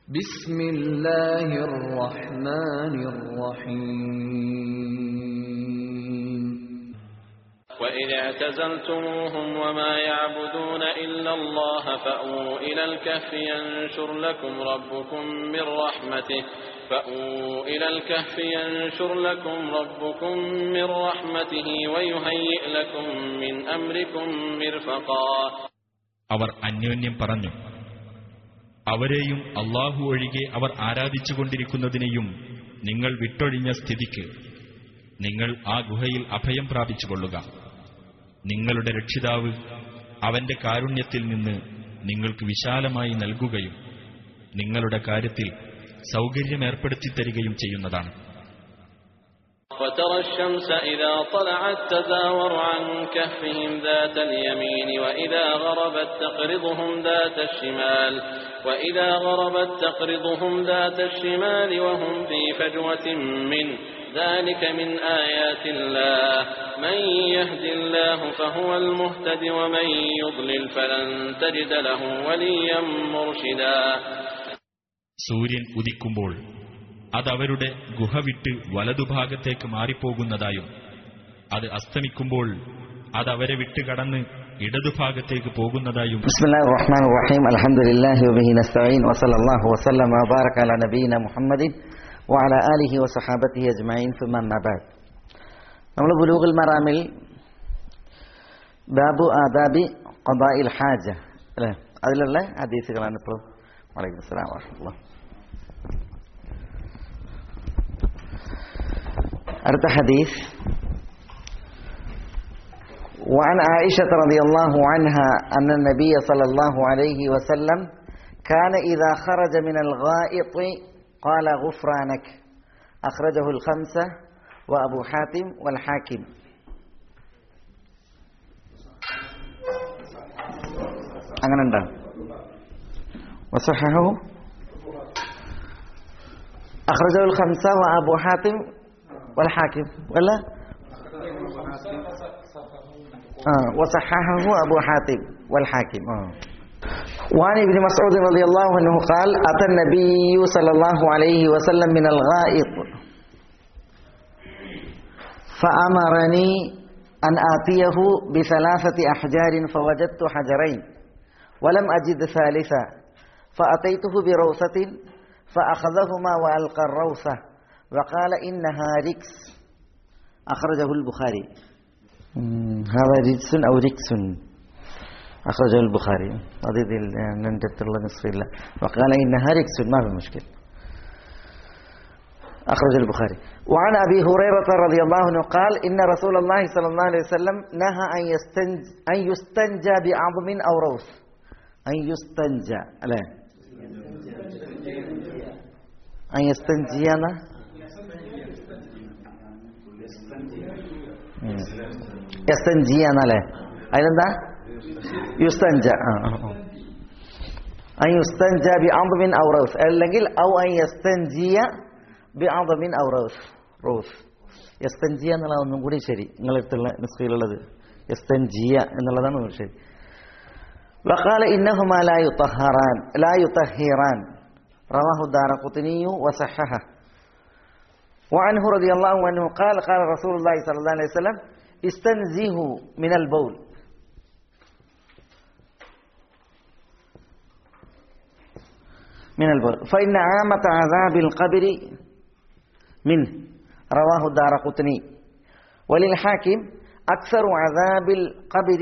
ബിസ്മില്ലാഹിർ റഹ്മാനിർ റഹീം. وَإِذَا اعْتَزَلْتُمُوهُمْ وَمَا يَعْبُدُونَ إِلَّا اللَّهَ فَأْوُوا إِلَى الْكَهْفِ يَنشُرْ لَكُمْ رَبُّكُم مِّن رَّحْمَتِهِ وَيُهَيِّئْ لَكُم مِّنْ أَمْرِكُم مِّرْفَقًا. അവർ അന്യോന്യം പറഞ്ഞു, അവരെയും അല്ലാഹു ഒഴികെ അവർ ആരാധിച്ചുകൊണ്ടിരിക്കുന്നതിനെയും നിങ്ങൾ വിട്ടൊഴിഞ്ഞ സ്ഥിതിക്ക് നിങ്ങൾ ആ ഗുഹയിൽ അഭയം പ്രാപിച്ചുകൊള്ളുക. നിങ്ങളുടെ രക്ഷിതാവ് അവന്റെ കാരുണ്യത്തിൽ നിന്ന് നിങ്ങൾക്ക് വിശാലമായി നൽകുകയും നിങ്ങളുടെ കാര്യത്തിൽ സൗകര്യമേർപ്പെടുത്തിത്തരികയും ചെയ്യുന്നതാണ്. وَتَرَى الشَّمْسَ إِذَا طَلَعَت تَّزَاوَرُ عَن كَهْفِهِمْ ذَاتَ الْيَمِينِ وَإِذَا غَرَبَت تَّقْرِضُهُمْ ذَاتَ الشِّمَالِ وَهُمْ فِي فَجْوَةٍ مِّنْهُ ذَلِكَ مِنْ آيَاتِ اللَّهِ مَن يَهْدِ اللَّهُ فَهُوَ الْمُهْتَدِ وَمَن يُضْلِلْ فَلَن تَجِدَ لَهُ وَلِيًّا مُّرْشِدًا. സൂര്യൻ ഉദിക്കുമ്പോൾ അതവരുടെ ഗുഹ വിട്ട് വലതുഭാഗത്തേക്ക് മാറിപ്പോകുന്നതായും അത് അസ്തമിക്കുമ്പോൾ അതവരെ വിട്ട് കടന്ന് ഇടതുഭാഗത്തേക്ക് പോകുന്നതായും. ബിസ്മില്ലാഹിർ റഹ്മാനിർ റഹീം. അൽഹംദുലില്ലാഹി വബിഹി നസ്തഈൻ വസല്ലല്ലാഹു വസല്ലമ വബാറക അലാ നബിയിന മുഹമ്മദിൻ വഅലാ ആലിഹി വസഹബതിഹി അജ്മഈൻ. സുമ്മ അമ്മാ ബഅദ്. നമ്മൾ ബുലൂഗുൽ മറാമിൽ ബാബു ആദാബി ഖദാഇൽ ഹാജ അല്ലേ, അതിലുള്ള ഹദീസുകളാണ് ഇപ്പോൾ. വഅലൈക്കും അസ്സലാം വറഹ്മത്തുള്ളാഹി. അടുത്ത ഹദീസ് وعن عائشة رضي الله عنها أن النبي صلى الله عليه وسلم كان إذا خرج من الغائط قال غفرانك أخرجه الخمسة وأبو حاتم والحاكم. أغنى وصححه أخرجه الخمسة وأبو حاتم والحاكم ولا وصححه أبو حاتم والحاكم. وعن ابن مسعود رضي الله عنه قال أتى النبي صلى الله عليه وسلم من الغائط فأمرني أن آتيه بثلاثة أحجار فوجدت حجرين ولم أجد ثالثا فأتيته بروثة فأخذهما وألقى الروثة وقال إنها ركس أخرجه البخاري. هذا رجس أو ركس أخرجه البخاري. هذه ننتظر الله نصف الله. وقال إنها ركس ما في مشكلة. أخرج البخاري. وعن أبي هريرة رضي الله عنه قال إن رسول الله صلى الله عليه وسلم نهى أن يستنجى بعظم أو روث. أن يستنجى لا أن يستنجينا يستنجينا لا أيضا يستنجى أن يستنجى بعظم أو روث أو أن يستنجي بعظم أو روث يستنجي എന്നുള്ള ഒന്നും കൂടി ശരി, നിങ്ങളടുത്തുള്ള നിസ്ഖയിലുള്ളത് يستنجي എന്നുള്ളതാണ് ഒന്നും ശരി. وقال إنهما لا يطهران رواه الدارقطني وصححه. وعنه رضي الله عنه قال قال رسول الله صلى الله عليه وسلم استنزهوا من البول فإن عامة عذاب القبر منه رواه الدارقطني. وللحاكم أكثر عذاب القبر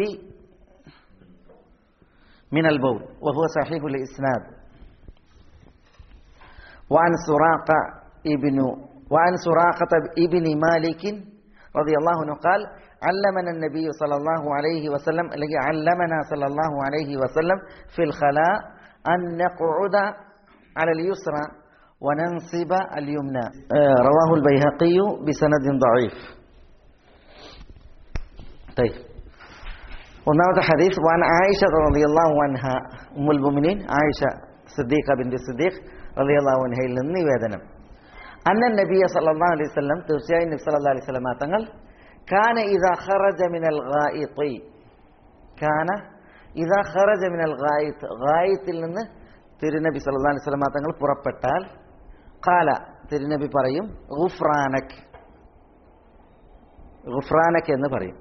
من البول وهو صحيح الإسناد. وعن سراقة ابن مالك رضي الله عنه قال علمنا النبي صلى الله عليه وسلم في الخلاء أن نقعد على اليسرى وننصب اليمنى. رواه البيهقي بسند ضعيف. طيب ഒന്നാമത്തെ ഹദീസ് وعن عائشة رضي الله عنها أم المؤمنين عائشة صديقة بنت الصديق رضي الله عنها യിൽ നിന്ന് നിവേദനം أن النبي صلى الله عليه وسلم തീർച്ചയായും നബി സല്ലല്ലാഹു അലൈഹി വസല്ലം തങ്ങൾ كان إذا خرج من الغائط غائطിൽ നിന്ന് തിരുനബി സല്ലല്ലാഹു അലൈഹി വസല്ലം തങ്ങൾ പുറപ്പെട്ടാൽ ഖാല തിരുനബി പറയും ഗുഫ്രാനക്, ഗുഫ്രാനക് എന്ന് പറയും.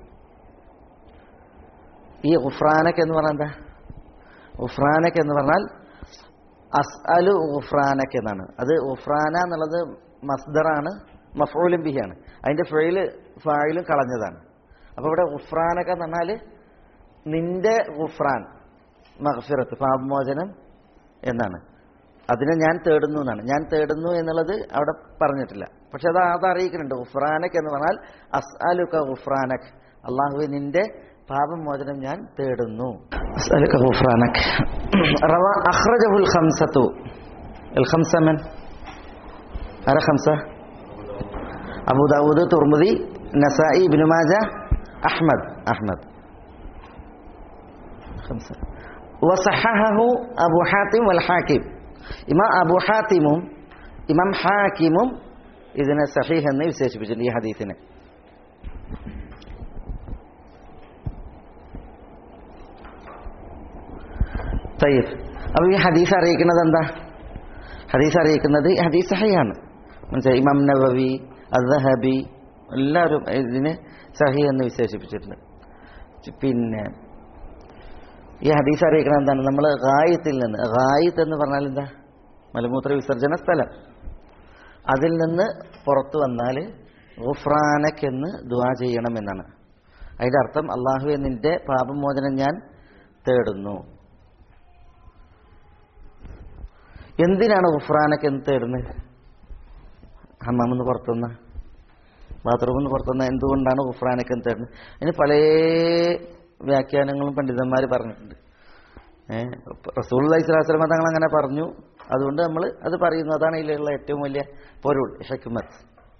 ഈ ഗുഫ്രാനക് എന്ന് പറഞ്ഞാൽ എന്താ? ഗുഫ്രാനക് എന്ന് പറഞ്ഞാൽ അസ്അലു ഗുഫ്രാനക് എന്നാണ്. അത് ഗുഫ്രാന എന്നുള്ളത് മസ്ദറാണ്, മഫ്ഊലും ബിഹിയാണ്. അതിന്റെ ഫായിലും കളഞ്ഞതാണ്. അപ്പോൾ ഇവിടെ ഗുഫ്രാനക എന്ന് പറഞ്ഞാൽ നിന്റെ ഗുഫ്രാൻ, മഗ്ഫിറത്ത്, പാപമോചനം എന്നാണ്. അതിനെ ഞാൻ തേടുന്നു എന്നാണ്. ഞാൻ തേടുന്നു എന്നുള്ളത് അവിടെ പറഞ്ഞിട്ടില്ല, പക്ഷെ അത് അറിയിക്കുന്നുണ്ട്. ഗുഫ്രാനക് എന്ന് പറഞ്ഞാൽ അസ്അലുക ഗുഫ്രാനക്, അല്ലാഹുവേ നിന്റെ പാപമോചനം ഞാൻ തേടുന്നു. അസ്അലുക ഗുഫ്രാനക്. റവ അഖ്റജഹുൽ ഖംസതു. അൽ ഖംസ മൻ? ആരാ ഖംസ? അബൂ ദാവൂദ്, തുർമുദി, നസായി, ഇബ്നു മാജ, അഹ്മദ്. ഖംസ. വസഹഹഹു അബൂ ഹാത്തിം വൽ ഹാക്കിം. ഇമാം അബൂ ഹാത്തിമും ഇമാം ഹാക്കിമും ഇതിനെ സഹീഹ് എന്ന് വിശേഷിപ്പിച്ചിട്ടുണ്ട്, ഈ ഹദീസിനെ. തയ്യിബ്. അപ്പോൾ ഈ ഹദീസ് അറിയിക്കുന്നത് എന്താ? ഹദീസ് അറിയിക്കുന്നത് ഈ ഹദീസ് സഹീഹാണ്. മനസ്സിലായി? ഇമാം നവവി, അസ്സഹബി എല്ലാവരും ഇതിനെ സഹീഹ് എന്ന് വിശേഷിപ്പിച്ചിട്ടുണ്ട്. പിന്നെ ഈ ഹദീസ് അറിയിക്കുന്നത് എന്താണ്? നമ്മൾ ഗായത്തിൽ നിന്ന്, ഗായത്ത് എന്ന് പറഞ്ഞാൽ എന്താ? മലമൂത്ര വിസർജന സ്ഥലം. അതിൽ നിന്ന് പുറത്തു വന്നാൽ ഗുഫ്രാനക് എന്ന് ദുആ ചെയ്യണം എന്നാണ്. അതിന്റെ അർത്ഥം അല്ലാഹുവേ നിന്റെ പാപമോചനം ഞാൻ തേടുന്നു. എന്തിനാണ് ഗുഫ്രാനക് എന്ന് തേടുന്നത്? ഹമ്മാമെന്ന് പുറത്തുനിന്ന്, ബാത്റൂമിൽ നിന്ന് പുറത്തുനിന്ന് എന്തുകൊണ്ടാണ് ഗുഫ്രാനക് എന്ന് തേടുന്നത്? അതിന് പല വ്യാഖ്യാനങ്ങളും പണ്ഡിതന്മാർ പറഞ്ഞിട്ടുണ്ട്. റസൂലുള്ളാഹി സ്വല്ലല്ലാഹു അലൈഹി വസല്ലം തങ്ങൾ അങ്ങനെ പറഞ്ഞു, അതുകൊണ്ട് നമ്മൾ അത് പറയുന്നു. അതാണ് ഇതിലുള്ള ഏറ്റവും വലിയ പൊരുൾ, ഹിക്മത്ത്.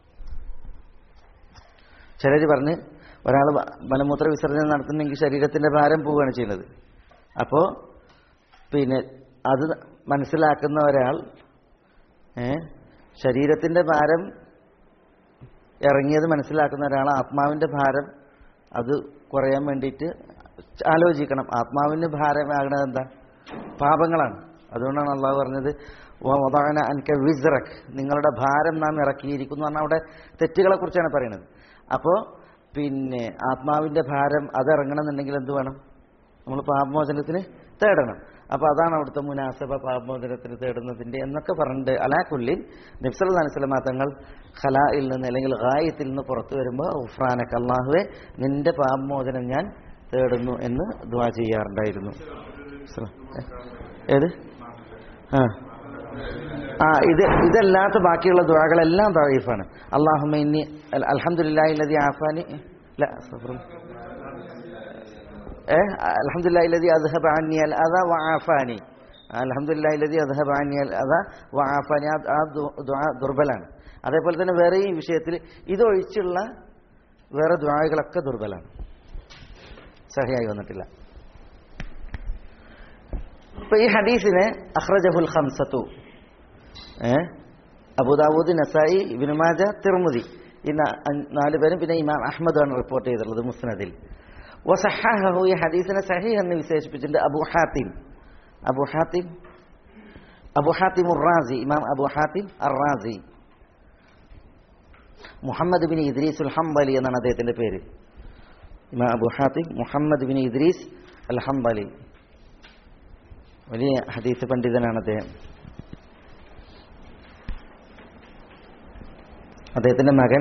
ചിലർ പറഞ്ഞ് ഒരാൾ മലമൂത്ര വിസർജനം നടത്തുന്നെങ്കിൽ ശരീരത്തിന്റെ ഭാരം പോവുകയാണ് ചെയ്യുന്നത്. അപ്പോൾ പിന്നെ അത് മനസ്സിലാക്കുന്ന ഒരാൾ ശരീരത്തിന്റെ ഭാരം ഇറങ്ങിയത് മനസ്സിലാക്കുന്ന ഒരാൾ ആത്മാവിന്റെ ഭാരം അത് കുറയാൻ വേണ്ടിയിട്ട് ആലോചിക്കണം. ആത്മാവിന് ഭാരമാകണത് എന്താ? പാപങ്ങളാണ്. അതുകൊണ്ടാണ് അള്ളാഹു പറഞ്ഞത് വദഅന അൻക വിസ്റക്, നിങ്ങളുടെ ഭാരം നാം ഇറക്കിയിരിക്കുന്നു പറഞ്ഞാൽ അവിടെ തെറ്റുകളെ കുറിച്ചാണ് പറയുന്നത്. അപ്പോൾ പിന്നെ ആത്മാവിന്റെ ഭാരം അത് ഇറങ്ങണമെന്നുണ്ടെങ്കിൽ എന്ത് വേണം? നമ്മൾ പാപമോചനത്തിന് തേടണം. അപ്പോൾ അതാണ് അവിടുത്തെ മുനാസബ, പാപമോചനത്തിന് തേടുന്നതിന്റെ എന്നൊക്കെ പറഞ്ഞിട്ട്. അലാകുല്ലിൻ നബി സല്ലല്ലാഹു അലൈഹി വസല്ലം തങ്ങൾ ഖലായിൽ നിന്ന് അല്ലെങ്കിൽ ഗായത്തിൽ നിന്ന് പുറത്തു വരുമ്പോൾ ഗുഫ്രാനക, അല്ലാഹുവേ നിന്റെ പാപമോചനം ഞാൻ തേടുന്നു എന്ന് ദുആ ചെയ്യാറുണ്ടായിരുന്നു. ഏത്? ഇതല്ലാത്ത ബാക്കിയുള്ള ദുആകളെല്ലാം ദഈഫാണ്. അല്ലാഹുമ്മ ഇന്നി അൽഹംദുലില്ലാഹി അല്ലദീ ആഫാനി അൽഹംദുലില്ലാഹി അല്ലദീ അദ്ഹബ അന്നി അൽ അദാ വആഫാനി, അൽഹംദുലില്ലാഹി അല്ലദീ അദ്ഹബ അന്നി അൽ അദാ വആഫാനി, ആ ദുആ ദുർബലാണ്. അതേപോലെ തന്നെ വേറെ ഈ വിഷയത്തിൽ ഇതൊഴിച്ചുള്ള വേറെ ദുആകളൊക്കെ ദുർബലാണ്, സഹിയായി വന്നിട്ടില്ല. ഇപ്പൊ ഈ ഹദീസിനെ അഖ്റജഹുൽ ഖംസതു, അബൂ ദാവൂദ്, നസായി, ഇബ്നു മാജ, തിർമുദി, ഈ 4 പേരും പിന്നെ ഇമാം അഹ്മദ് ആണ് റിപ്പോർട്ട് ചെയ്തിട്ടുള്ളത് മുസ്നദിൽ. വസഹഹഹു, ഈ ഹദീസിനെ സഹീഹ് എന്ന് വിശേഷിപ്പിച്ചിട്ടുണ്ട് അബൂ ഹാത്തിം അർ-റാസി, ഇമാം അബൂ ഹാത്തിം അർ-റാസി. മുഹമ്മദ് ബിൻ ഇദ്രീസ് അൽ ഹംബലി എന്നാണ് അദ്ദേഹത്തിന്റെ പേര്. ഇമാം അബൂ ഹാത്തിം മുഹമ്മദ് ബിൻ ഇദ്രീസ് അൽ ഹംബലി, വലിയ ഹദീസ് പണ്ഡിതനാണ് അദ്ദേഹം. അദ്ദേഹത്തിന്റെ മകൻ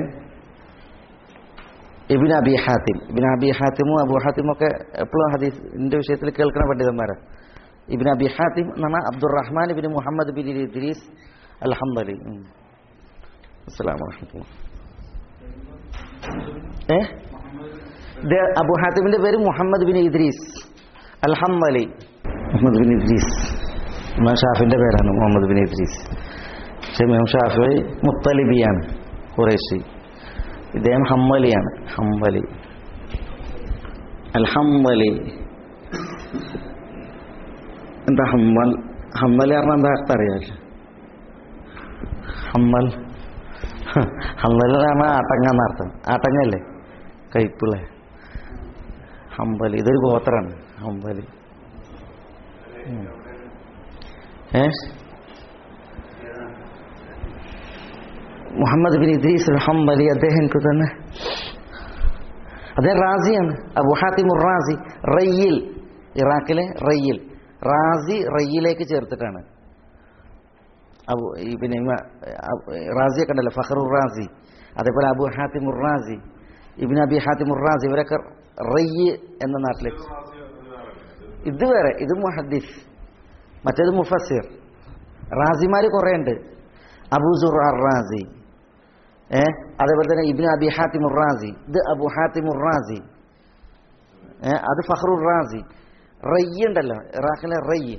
ഇബ്നു അബി ഹാത്തിമും അബൂ ഹാത്തിമും ഒക്കെ എപ്പോഴും ഹദീസിന്റെ വിഷയത്തിൽ കേൾക്കുന്ന പണ്ഡിതന്മാരാണ്. ഇബ്നു അബി ഹാത്തിം എന്ന് പറഞ്ഞാൽ അബ്ദുറഹ്മാൻ ഇബ്നു മുഹമ്മദ് ബിൻ ഇദ്രീസ് അൽ ഹംബലി. അസ്സലാമു അലൈക്കും. അബൂ ഹാത്തിമിന്റെ പേര് മുഹമ്മദ് ബിൻ ഇദ്രീസ് അൽ ഹംബലി. മുഹമ്മദ് ബിൻ ഇദ്രീസ് ഇമാം ഷാഫിന്റെ പേരാണ് മുഹമ്മദ് ബിൻ ഇദ്രീസ്. പക്ഷേ ഇമാം ഷാഫി മുത്തലിബിയാണ്, ഖുറൈശി. ഇദ്ദേഹം ഹംബലിയാണ്, ഹംബലി അൽ ഹംബലി. എന്താ ഹംബലി പറഞ്ഞാൽ എന്താ അർത്ഥം അറിയാമല്ലോ? ഹംബലി പറഞ്ഞാൽ ആട്ടങ്ങ എന്നർത്ഥം. ആട്ടങ്ങല്ലേ, കയ്പുള്ള ഹംബലി. ഇതൊരു ഗോത്രമാണ് ഹംബലി. മുഹമ്മദ് ബിൻ ഇദ്രീസ് അൽ ഹംബലി അദ്ദേഹം തന്നെ അദ്ദേഹം റാസിയാണ്. അബൂ ഹാത്തിം റാസി റയ്യിൽ, ഇറാഖിലെ റയ്യിൽ. റാസി റയ്യിലേക്ക് ചേർത്തിട്ടാണ്. പിന്നെ റാസിയെ കണ്ടല്ലോ, ഫഖറുർ റാസി. അതേപോലെ അബൂ ഹാത്തിം റാസി, ഇബ്നു അബി ഹാത്തിം റാസി, ഇവരൊക്കെ റയ്യ് എന്ന നാട്ടിലേക്ക്. ഇത് വേറെ, ഇത് മുഹദ്ദിസ്, മറ്റേത് മുഫസ്സിർ. റാസിമാര് കുറെ ഉണ്ട്. അബൂ സുറ റാസി, അതേപോലെ തന്നെ ഇബ്നു അബി ഹാത്തിം റാസി, ഇത് അബൂ ഹാത്തിം റാസി, അത് ഫഖറുർ റാസി. റയ്യ് ഉണ്ടല്ലോ, ഇറാഖിലെ റയ്യ്,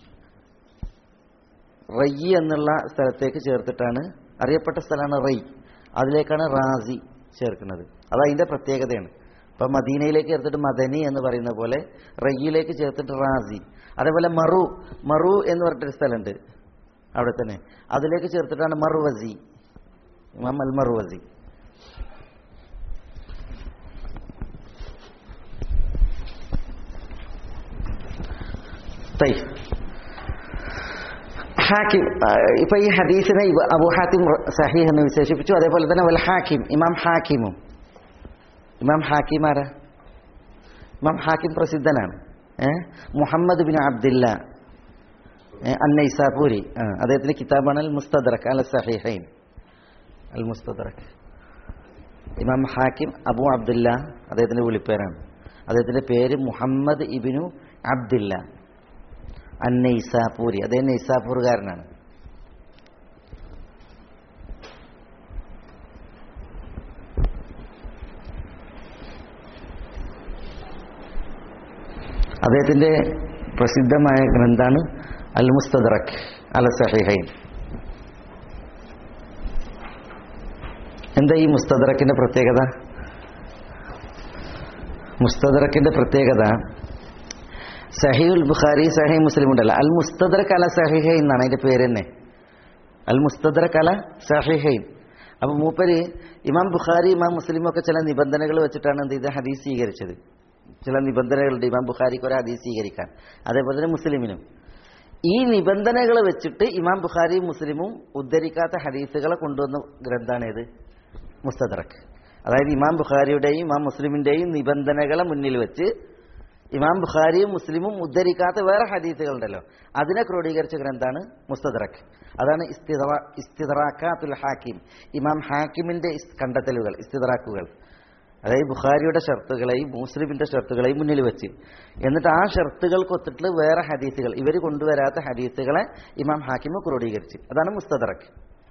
റയ്യ് എന്നുള്ള സ്ഥലത്തേക്ക് ചേർത്തിട്ടാണ്, അറിയപ്പെട്ട സ്ഥലമാണ് റയ്യ്, അതിലേക്കാണ് റാസി ചേർക്കുന്നത്. അത് അതിന്റെ പ്രത്യേകതയാണ്. ഇപ്പൊ മദീനയിലേക്ക് ചേർത്തിട്ട് മദനി എന്ന് പറയുന്ന പോലെ റയ്യിലേക്ക് ചേർത്തിട്ട് റാസി. അതേപോലെ മറു എന്ന് പറഞ്ഞിട്ടൊരു സ്ഥലമുണ്ട് അവിടെ തന്നെ, അതിലേക്ക് ചേർത്തിട്ടാണ് മർവസി, ഇമാം അൽ മർവസി. ഹാക്കിം, ഇപ്പൊ ഈ ഹദീസിനെ അബൂ ഹാത്തിം സഹീഹ് എന്ന് വിശേഷിപ്പിച്ചു. അതേപോലെ തന്നെ വൽ ഹാക്കിം, ഇമാം ഹാക്കിമും. ഇമാം ഹാക്കിം ആരാ? ഇമാം ഹാക്കിം പ്രസിദ്ധനാണ്. മുഹമ്മദ് ബിൻ അബ്ദില്ല അന്നൈസാപൂരി, അദ്ദേഹത്തിന്റെ കിതാബാണ് അൽ മുസ്തദ്റക് അൽ സഹീഹൈൻ. അൽ മുസ്തദ്റക്. ഇമാം ഹാക്കിം അബൂ അബ്ദില്ല അദ്ദേഹത്തിന്റെ വിളിപ്പേരാണ്. അദ്ദേഹത്തിന്റെ പേര് മുഹമ്മദ് ഇബ്നു അബ്ദില്ല അന്നൈസാപൂരി. അദ്ദേഹം നൈസാപൂർകാരനാണ്. അദ്ദേഹത്തിന്റെ പ്രസിദ്ധമായ ഗ്രന്ഥാണ് അൽ മുസ്തദ്റക് അൽ സഹീഹൈൻ. എന്താ ഈ മുസ്തദ്റക്കിന്റെ പ്രത്യേകത? മുസ്തദ്റക്കിന്റെ പ്രത്യേകത, സഹീഹുൽ ബുഖാരി സഹീഹ് മുസ്ലിം ഉണ്ടല്ലോ, അൽ മുസ്തദ്റക് അല സഹീഹൈൻ എന്നാണ് അതിന്റെ പേര് തന്നെ, അൽ മുസ്തദ്റക് അല സഹീഹൈൻ. അപ്പൊ മൂപ്പര് ഇമാം ബുഖാരി ഇമാം മുസ്ലിം ഒക്കെ ചില നിബന്ധനകൾ വെച്ചിട്ടാണ് എന്ത് ചെയ്ത് ഹദീസ് സ്വീകരിച്ചത്. ചില നിബന്ധനകളുണ്ട് ഇമാം ബുഖാരിക്ക് ഒരു ഹദീസ് സ്വീകരിക്കാൻ, അതേപോലെ തന്നെ മുസ്ലിമിനും. ഈ നിബന്ധനകൾ വെച്ചിട്ട് ഇമാം ബുഖാരിയും മുസ്ലിമും ഉദ്ധരിക്കാത്ത ഹദീസുകളെ കൊണ്ടുവന്ന ഗ്രന്ഥാണ് ഏത്? മുസ്തദ്റക്. അതായത് ഇമാം ബുഖാരിയുടെയും ഇമാം മുസ്ലിമിന്റെയും നിബന്ധനകളെ മുന്നിൽ വെച്ച് ഇമാം ബുഖാരിയും മുസ്ലിമും ഉദ്ധരിക്കാത്ത വേറെ ഹദീസുകളുണ്ടല്ലോ, അതിനെ ക്രോഡീകരിച്ച ഗ്രന്ഥാണ് മുസ്തദ്റക്. അതാണ് ഇസ്തിദ്റാക്കാത്തുൽ ഹാക്കിം, ഇമാം ഹാക്കിമിന്റെ കണ്ടെത്തലുകൾ, ഇസ്തിദ്റാക്കുകൾ. അതായത് ബുഖാരിയുടെ ഷർത്തുകളെയും മുസ്ലിമിന്റെ ഷർത്തുകളെയും മുന്നിൽ വെച്ച്, എന്നിട്ട് ആ ഷർത്തുകൾക്ക് ഒത്തിട്ട് വേറെ ഹദീസുകൾ, ഇവർ കൊണ്ടുവരാത്ത ഹദീസുകളെ ഇമാം ഹാക്കിം ക്രോഡീകരിച്ച്, അതാണ് മുസ്തദ്റക്.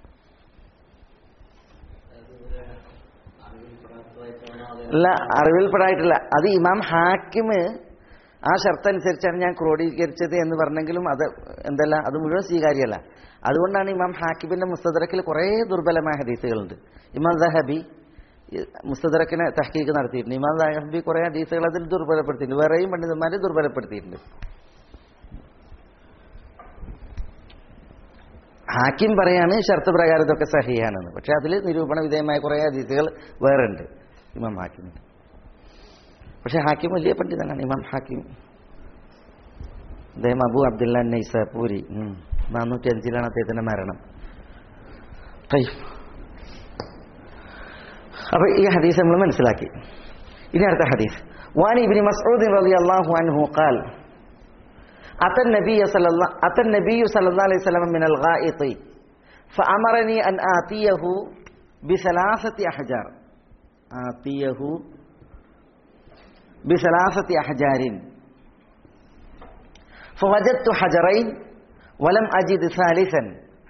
അല്ല, അറിവിൽപ്പെടായിട്ടില്ല. അത് ഇമാം ഹാക്കിം ആ ഷർത്ത് അനുസരിച്ചാണ് ഞാൻ ക്രോഡീകരിച്ചത് എന്ന് പറഞ്ഞെങ്കിലും അത് എന്തല്ല, അത് മുഴുവൻ സ്വീകാര്യമല്ല. അതുകൊണ്ടാണ് ഇമാം ഹാക്കിമിന്റെ മുസ്തദ്റക്കിൽ കുറേ ദുർബലമായ ഹദീസുകളുണ്ട്. ഇമാം ദഹബി മുസ്തദ്റക്കിനെ തഹ്ഖീഖ് നടത്തിയിട്ടുണ്ട്. ഇമാം ദഹബി കുറേ ഹദീസുകൾ അതിൽ ദുർബലപ്പെടുത്തിയിട്ടുണ്ട്, വേറെയും പണ്ഡിതന്മാരെ ദുർബലപ്പെടുത്തിയിട്ടുണ്ട്. ഹാക്കിം പറയാണ് ഷർത്ത് പ്രകാരം ഇതൊക്കെ സഹിയാണെന്ന്. പക്ഷെ അതിൽ നിരൂപണ വിധേയമായ കുറേ ഹദീസുകൾ വേറെ ഉണ്ട് ഇമാം ഹാക്കിമിന്. പക്ഷെ ഹാക്കിം വലിയ പണ്ഡിതനാണ് ഇമാം ഹാക്കിം. അദ്ദേഹം അബൂ അബ്ദുല്ല നൈസാപൂരി, 405 അദ്ദേഹത്തിന്റെ മരണം. അപ്പൊ ഈ ഹദീസ് നമ്മൾ മനസ്സിലാക്കി. ഇനി അടുത്ത ഹദീസ്, വാനി ഇബ്നു മസ്ഊദ് റളിയല്ലാഹു അൻഹു ഖാൽ أتى النبي صلى الله عليه وسلم من الغائط فأمرني أن آتيه بثلاثة أحجار فوجدت حجرين ولم أجد ثالثا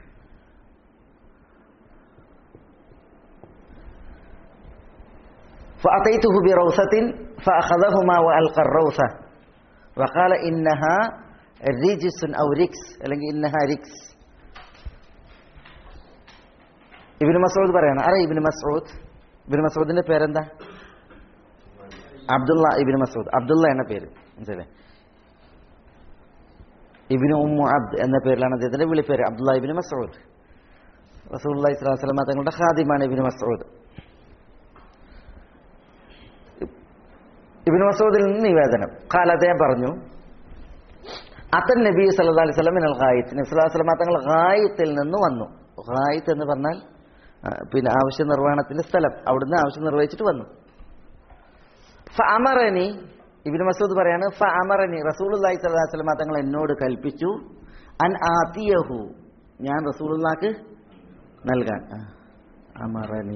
فأتيته بروثة فأخذهما وألقى الروثة وقال إنها رجس أو ركس അല്ലെങ്കിൽ إنها ركس. ഇബ്നു മസ്ഊദ് പറയാണ്. ആരാ ഇബ്നു മസ്ഊദ്? ഇബ്നു മസ്ഊദിന്റെ പേരെന്താ? അബ്ദുള്ള ഇബ്നു മസ്ഊദ്. അബ്ദുള്ള എന്ന പേര് മനസ്സിലെ. ഇബ്നു ഉമ്മു അബ്ദ് എന്ന പേരിലാണ് അദ്ദേഹത്തിന്റെ വിളിപ്പേര്, അബ്ദുള്ള ഇബ്നു മസ്ഊദ്. റസൂലുള്ളാഹി സ്വല്ലല്ലാഹു അലൈഹി വസല്ലം തങ്ങളുടെ ഖാദിമാണ് ഇബ്നു മസ്ഊദ്. ഇബ്നു മസ്ഊദിൽ നിന്ന് നിവേദനം, ഖാല, അദ്ദേഹം പറഞ്ഞു, അത്തൻ നബി സല്ലല്ലാഹു അലൈഹി വസല്ലം മിനൽ ഗായിത്ത്, നബി സല്ലല്ലാഹു അലൈഹി വസല്ലം തങ്ങൾ ഗായിത്തിൽ നിന്ന് വന്നു. ഗായിത്ത് എന്ന് പറഞ്ഞാൽ പിന്നെ ആവശ്യ നിർവഹണത്തിന്റെ സ്ഥലം, അവിടുന്ന് ആവശ്യം നിർവഹിച്ചിട്ട് വന്നു. ഫഅമറനി, ഇബ്നു മസ്ഊദ് പറയാണ്, ഫഅമറനി റസൂലുള്ളാഹി സ്വല്ലല്ലാഹു അലൈഹി വസല്ലം തങ്ങൾ എന്നോട് കൽപ്പിച്ചു, അൻ ആതിയഹു, ഞാൻ റസൂലുള്ളാഹിക്ക് നൽകാൻ. അമറനി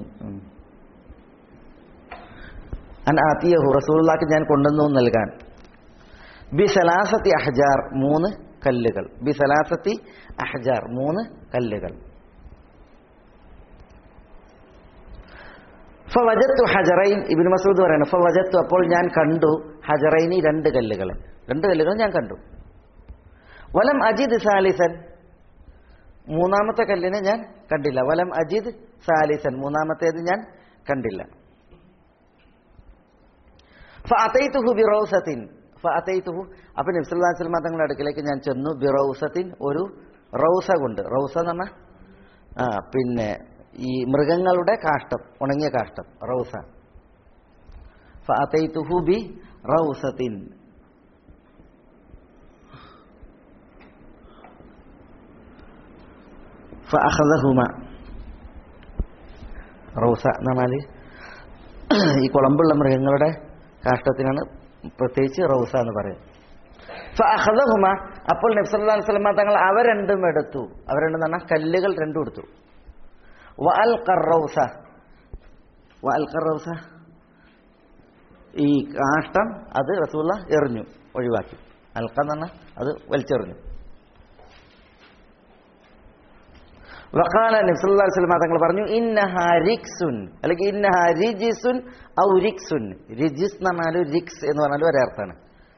അൻ ആതിയഹു, റസൂലുള്ളാഹിക്ക് ഞാൻ കൊണ്ടുവന്നു നൽകാൻ. ബി സലാസത്തി അഹ്ജാർ, 3 കല്ലുകൾ. ബി സലാസത്തി അഹ്ജാർ, 3 കല്ലുകൾ. ഫവജത്തു ഹജറൈൻ, ഇബ്നു മസ്ഊദ് പറയാണ്, ഫവജത്തു, അപ്പോൾ ഞാൻ കണ്ടു, ഹജറൈനി 2 കല്ലുകൾ. 2 കല്ലുകൾ ഞാൻ കണ്ടു. വലം അജിദ് സാലിസൻ, 3ാമത്തെ കല്ലിനെ ഞാൻ കണ്ടില്ല. വലം അജിദ് സാലിസൻ, 3ാമത്തേത് ഞാൻ കണ്ടില്ല. ഫഅതൈതുഹു ബിറൗസത്തിൻ, ഫഅതൈതുഹു, അപ്പോൾ നബി സല്ലല്ലാഹു അലൈഹി വസല്ലം തങ്ങളുടെ അടുക്കലേക്ക് ഞാൻ ചെന്നു. ബിറൗസത്തിൻ, ഒരു റൗസ കൊണ്ട്. റൗസ എന്ന് പറഞ്ഞാൽ പിന്നെ ഈ മൃഗങ്ങളുടെ കാഷ്ടം, ഉണങ്ങിയ കാഷ്ടം, റൗസ. ഫഅതൈതുഹു ബി റൗസത്തിൻ, ഫഅഖദഹുമ. റൗസ എന്ന് പറഞ്ഞാൽ ഈ കുളമ്പുള്ള മൃഗങ്ങളുടെ കാഷ്ടത്തിനാണ് പ്രത്യേകിച്ച് റൗസ എന്ന് പറയും. ഫഅഖദഹുമ, അപ്പോൾ നബി സല്ലല്ലാഹു അലൈഹി വസല്ലം തങ്ങൾ അവ രണ്ടും എടുത്തു. അവ രണ്ടും എന്ന് പറഞ്ഞാൽ കല്ലുകൾ രണ്ടും എടുത്തു. വഅൽഖർ റൗസ, വഅൽഖർ റൗസ, ഈ കാഷ്ടം അത് റസൂലുള്ളാഹി എറിഞ്ഞു, ഒഴിവാക്കി. അൽഖ എന്ന് പറഞ്ഞാൽ അത് വലിച്ചെറിഞ്ഞു. വഖാല, നബി സല്ലല്ലാഹു അലൈഹി വസല്ലം തങ്ങൾ പറഞ്ഞു, ഇന്നഹാ റിക്സുൻ, അല്ലെങ്കിൽ ഇന്നഹാ റിജിസുൻ ഔ റിക്സുൻ. റിജിസ് എന്ന് പറഞ്ഞാൽ റിക്സ് എന്ന് പറഞ്ഞാൽ ഒരർത്ഥമാണ്,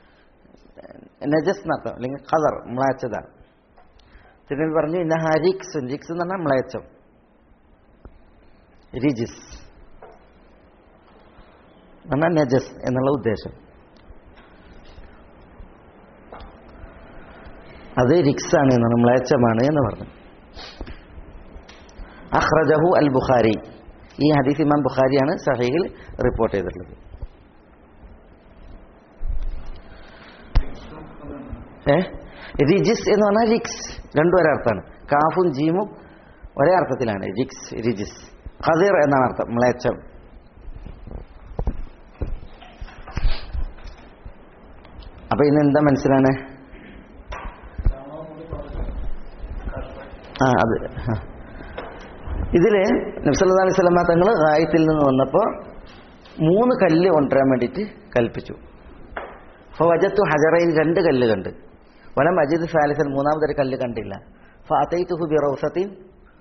നജസ് എന്നർത്ഥം, അല്ലെങ്കിൽ ഖദർ, മ്ലേച്ഛതാണ്. തിരുനബി പറഞ്ഞു ഇന്നഹാ റിക്സുൻ, റിക്സ് എന്ന് പറഞ്ഞാൽ മ്ലേച്ഛം, റിജിസ് എന്നാൽ നജസ് എന്നുള്ള ഉദ്ദേശം. അത് റിക്സാണ് എന്നാണ്, മ്ലേച്ഛമാണ് എന്ന് പറഞ്ഞു. അഖ്റജഹു അൽ ബുഖാരി, ഈ ഹദീസ് ഇമാം ബുഖാരിയാണ് സഹീഹിൽ റിപ്പോർട്ട് ചെയ്തിട്ടുള്ളത്. റിജിസ് എന്ന് പറഞ്ഞാൽ റിക്സ്, രണ്ടും ഒരർത്ഥമാണ്. കാഫും ജീമും ഒരേ അർത്ഥത്തിലാണ്. റിക്സ്, റിജിസ്. ഖദിർ എന്നാണ് അർത്ഥം, മ്ലേച്ഛം. അപ്പൊ ഇന്ന് എന്താ മനസ്സിലാണ്? അത് ഇതില് നബി സല്ലല്ലാഹു അലൈഹി വസല്ലം തങ്ങൾ ഗായത്തിൽ നിന്ന് വന്നപ്പോൾ 3 കല്ല് കൊണ്ടുവരാൻ വേണ്ടിയിട്ട് കൽപ്പിച്ചു. ഫവജത്തു ഹജറൈൻ, 2 കല്ല് കണ്ട്. വലം അജിദ് സാലിസൻ, 3ാമതൊരു കല്ല് കണ്ടില്ല. ഫഅതൈതുഹു ബിറൗസത്തിൻ,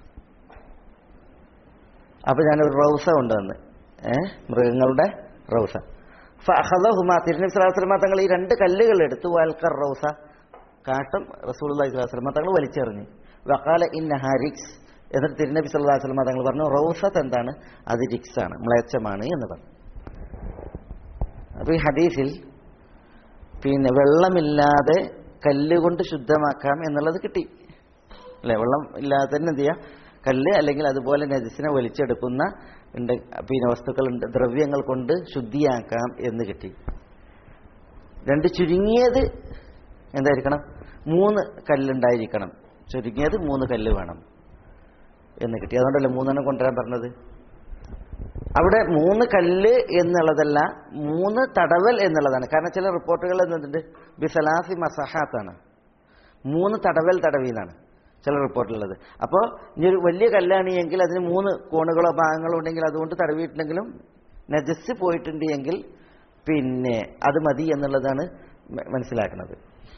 അപ്പൊ ഞാനൊരു റൗസ കൊണ്ടുവന്ന്, മൃഗങ്ങളുടെ റൗസ. ഫഅഖദഹുമാ, തിരുനബി സ്വല്ലല്ലാഹു അലൈഹി വസല്ലം തങ്ങൾ ഈ 2 കല്ലുകൾ എടുത്തു. വൽഖർ റൗസ, കാട്ടം റസൂലുള്ളാഹി സ്വല്ലല്ലാഹു അലൈഹി വസല്ലം തങ്ങൾ വലിച്ചെറിഞ്ഞു. വഖാല ഇന്നഹാ റിക്സ്, എന്നിട്ട് തിരുനബി സല്ലല്ലാഹു അലൈഹി വസല്ലം തങ്ങൾ പറഞ്ഞു, റൗസത്ത് എന്താണ്? അത് റിക്സാണ്, മ്ലേച്ഛമാണ് എന്ന് പറഞ്ഞു. അപ്പൊ ഈ ഹദീസിൽ പിന്നെ വെള്ളമില്ലാതെ കല്ലുകൊണ്ട് ശുദ്ധമാക്കാം എന്നുള്ളത് കിട്ടി അല്ലെ? വെള്ളം ഇല്ലാതെ തന്നെ എന്ത് ചെയ്യാം, കല്ല് അല്ലെങ്കിൽ അതുപോലെ നജസിനെ വലിച്ചെടുക്കുന്ന പിന്നെ വസ്തുക്കളുണ്ട്, ദ്രവ്യങ്ങൾ കൊണ്ട് ശുദ്ധിയാക്കാം എന്ന് കിട്ടി. 2 ചുരുങ്ങിയത് എന്തായിരിക്കണം? 3 കല്ലുണ്ടായിരിക്കണം. ചുരുങ്ങിയത് 3 കല്ല് വേണം എന്ന് കിട്ടി. അതുകൊണ്ടല്ലേ 3 കൊണ്ടുവരാൻ പറഞ്ഞത്. അവിടെ 3 കല്ല് എന്നുള്ളതല്ല, 3 തടവൽ എന്നുള്ളതാണ്. കാരണം ചില റിപ്പോർട്ടുകൾ എന്തുണ്ട്, ബിസലാസി മസഹാത്താണ്, 3 തടവൽ തടവിന്നാണ് ചില റിപ്പോർട്ടുള്ളത്. അപ്പോൾ ഇനി ഒരു വലിയ കല്ലാണ് എങ്കിൽ അതിന് 3 കോണുകളോ ഭാഗങ്ങളോ ഉണ്ടെങ്കിൽ അതുകൊണ്ട് തടവിയിട്ടുണ്ടെങ്കിലും നജസ് പോയിട്ടുണ്ട് എങ്കിൽ പിന്നെ അത് മതി എന്നുള്ളതാണ് മനസ്സിലാക്കുന്നത്.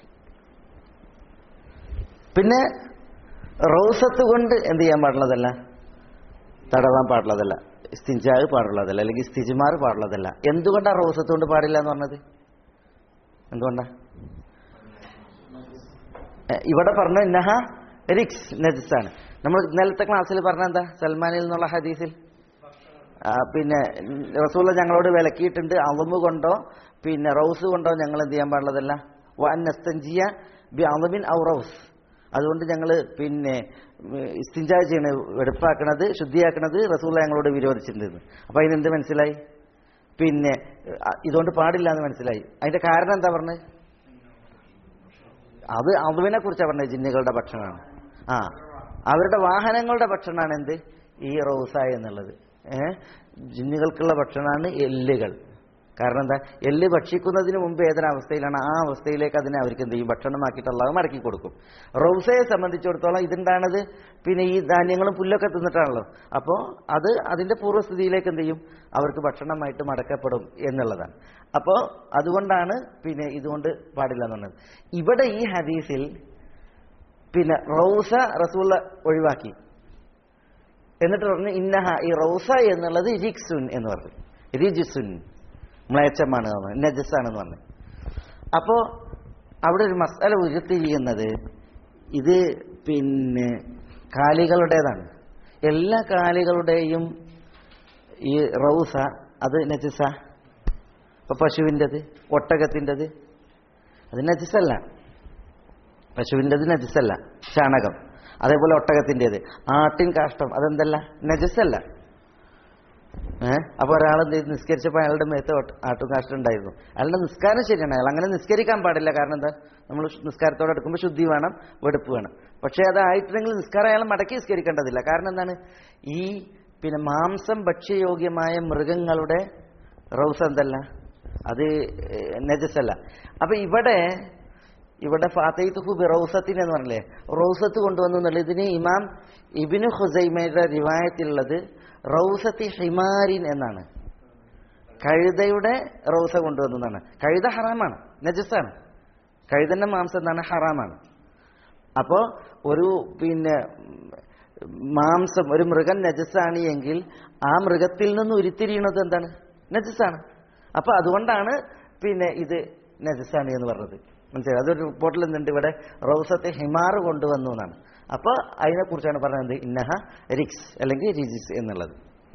പിന്നെ റൗസത്ത് കൊണ്ട് എന്ത് ചെയ്യാൻ പാടുള്ളതല്ല, തടവാൻ പാടുള്ളതല്ല, ഇസ്തിൻജാഹ് പാടുള്ളതല്ല, അല്ലെങ്കിൽ ഇസ്തിജ്മാർ പാടുള്ളതല്ല. എന്തുകൊണ്ടാണ് റൗസത്ത് കൊണ്ട് പാടില്ല എന്ന് പറഞ്ഞത്? എന്തുകൊണ്ടാ? ഇവിടെ പറഞ്ഞു ഇന്നഹ റിക്സ്, നജസാണ്. നമ്മൾ ഇന്നലത്തെ ക്ലാസ്സിൽ പറഞ്ഞ എന്താ? സൽമാനിൽ നിന്നുള്ള ഹദീസിൽ പിന്നെ റസൂല ഞങ്ങളോട് വിലക്കിയിട്ടുണ്ട്, അളമ് കൊണ്ടോ പിന്നെ റൗസ് കൊണ്ടോ ഞങ്ങൾ എന്ത് ചെയ്യാൻ പാടുള്ളതല്ല. വഅൻ നസ്തൻജിയ ബി അളമിൻ ഔ റൗസ്, അതുകൊണ്ട് ഞങ്ങൾ പിന്നെ ഇസ്തിൻജാ ചെയ്യണത്, വെടുപ്പാക്കണത്, ശുദ്ധിയാക്കണത് റസൂല ഞങ്ങളോട് വിരോധിച്ചിട്ടുണ്ട്. അപ്പൊ അതിനെന്ത് മനസ്സിലായി? പിന്നെ ഇതുകൊണ്ട് പാടില്ല എന്ന് മനസ്സിലായി. അതിന്റെ കാരണം എന്താ പറഞ്ഞത്? അത് അതുവിനെ കുറിച്ചാണ് പറഞ്ഞത്, ജിന്നുകളുടെ ഭക്ഷണമാണ്. അവരുടെ വാഹനങ്ങളുടെ ഭക്ഷണമാണ് എന്ത്, ഈ റൗസ എന്നുള്ളത്. ജിന്നുകൾക്കുള്ള ഭക്ഷണമാണ് എല്ലുകൾ. കാരണം എന്താ, എല്ല് ഭക്ഷിക്കുന്നതിന് മുമ്പ് ഏതൊരവസ്ഥയിലാണ് ആ അവസ്ഥയിലേക്ക് അതിനെ അവർക്ക് എന്ത് ചെയ്യും, ഭക്ഷണമാക്കിയിട്ട് അള്ളാഹു മടക്കി കൊടുക്കും. റൗസയെ സംബന്ധിച്ചിടത്തോളം ഇതുണ്ടാണത് പിന്നെ ഈ ധാന്യങ്ങളും പുല്ലൊക്കെ തിന്നിട്ടാണല്ലോ. അപ്പോൾ അത് അതിന്റെ പൂർവ്വസ്ഥിതിയിലേക്ക് എന്ത് ചെയ്യും, അവർക്ക് ഭക്ഷണമായിട്ട് മടക്കപ്പെടും എന്നുള്ളതാണ്. അപ്പോൾ അതുകൊണ്ടാണ് പിന്നെ ഇതുകൊണ്ട് പാടില്ല എന്നുള്ളത്. ഇവിടെ ഈ ഹദീസിൽ പിന്നെ റൗസ റസൂല ഒഴിവാക്കി. എന്നിട്ട് പറഞ്ഞു ഇന്നഹ, ഈ റൗസ എന്നുള്ളത് റിക്സുൻ എന്ന് പറഞ്ഞു, റിജിസുൻ, മ്ലേച്ഛമാണ്, നജസാണെന്ന് പറഞ്ഞു. അപ്പോ അവിടെ ഒരു മസ്അല ഉരുത്തിരിയുന്നത്, ഇത് പിന്നെ കാലികളുടേതാണ്. എല്ലാ കാലികളുടെയും ഈ റൗസ അത് നജസ. ഇപ്പൊ പശുവിൻ്റെത്, ഒട്ടകത്തിൻ്റെത് അത് നജസല്ല. പശുവിൻ്റെത് നജസല്ല, ചാണകം. അതേപോലെ ഒട്ടകത്തിൻ്റെത്, ആട്ടിൻ കാഷ്ടം അതെന്തല്ല, നജസല്ല. അപ്പൊ ഒരാൾ നിസ്കരിച്ചപ്പോൾ അയാളുടെ മേത്ത് ആട്ടും കാഷ്ടം ഉണ്ടായിരുന്നു. അയാളുടെ നിസ്കാരം ശരിയാണ്, അയാൾ അങ്ങനെ നിസ്കരിക്കാൻ പാടില്ല. കാരണം എന്താ, നമ്മൾ നിസ്കാരത്തോടെ എടുക്കുമ്പോൾ ശുദ്ധി വേണം, വെടുപ്പ് വേണം. പക്ഷെ അതായിട്ടുണ്ടെങ്കിൽ നിസ്കാരം അയാൾ മടക്കി നിസ്കരിക്കേണ്ടതില്ല. കാരണം എന്താണ്, ഈ പിന്നെ മാംസം ഭക്ഷ്യയോഗ്യമായ മൃഗങ്ങളുടെ റൗസ് എന്തല്ല, അത് നജസല്ല. അപ്പൊ ഇവിടെ ഫാത്തൈതുഹു ബിറൗസത്തിന് എന്ന് പറഞ്ഞില്ലേ, റൗസത്ത് കൊണ്ടുവന്നു എന്നുള്ളത്. ഇതിന് ഇമാം ഇബ്നു ഖുസൈമയുടെ റിവായത്തിലുള്ളത് റൗസത്തി ഹിമാരിൻ എന്നാണ്. കഴുതയുടെ റൗസ കൊണ്ടുവന്നതാണ്. കഴുത ഹറാമാണ്, നജസാണ്. കഴുതന്റെ മാംസം എന്താണ്, ഹറാമാണ്. അപ്പോ ഒരു പിന്നെ മാംസം, ഒരു മൃഗം നജസാണ് എങ്കിൽ ആ മൃഗത്തിൽ നിന്ന് ഉരുത്തിരിയണത് എന്താണ്, നജസാണ്. അപ്പൊ അതുകൊണ്ടാണ് പിന്നെ ഇത് നജസാണ് എന്ന് പറഞ്ഞത്. മനസ്സിലായി? അതൊരു റിപ്പോർട്ടിൽ എന്തുണ്ട്, ഇവിടെ റൗസത്തെ ഹിമാർ കൊണ്ടുവന്നു എന്നാണ്. അപ്പൊ അതിനെക്കുറിച്ചാണ് പറഞ്ഞത് ഇന്നഹ റിക്സ് അല്ലെങ്കിൽ റിജിസ് എന്നുള്ളത്.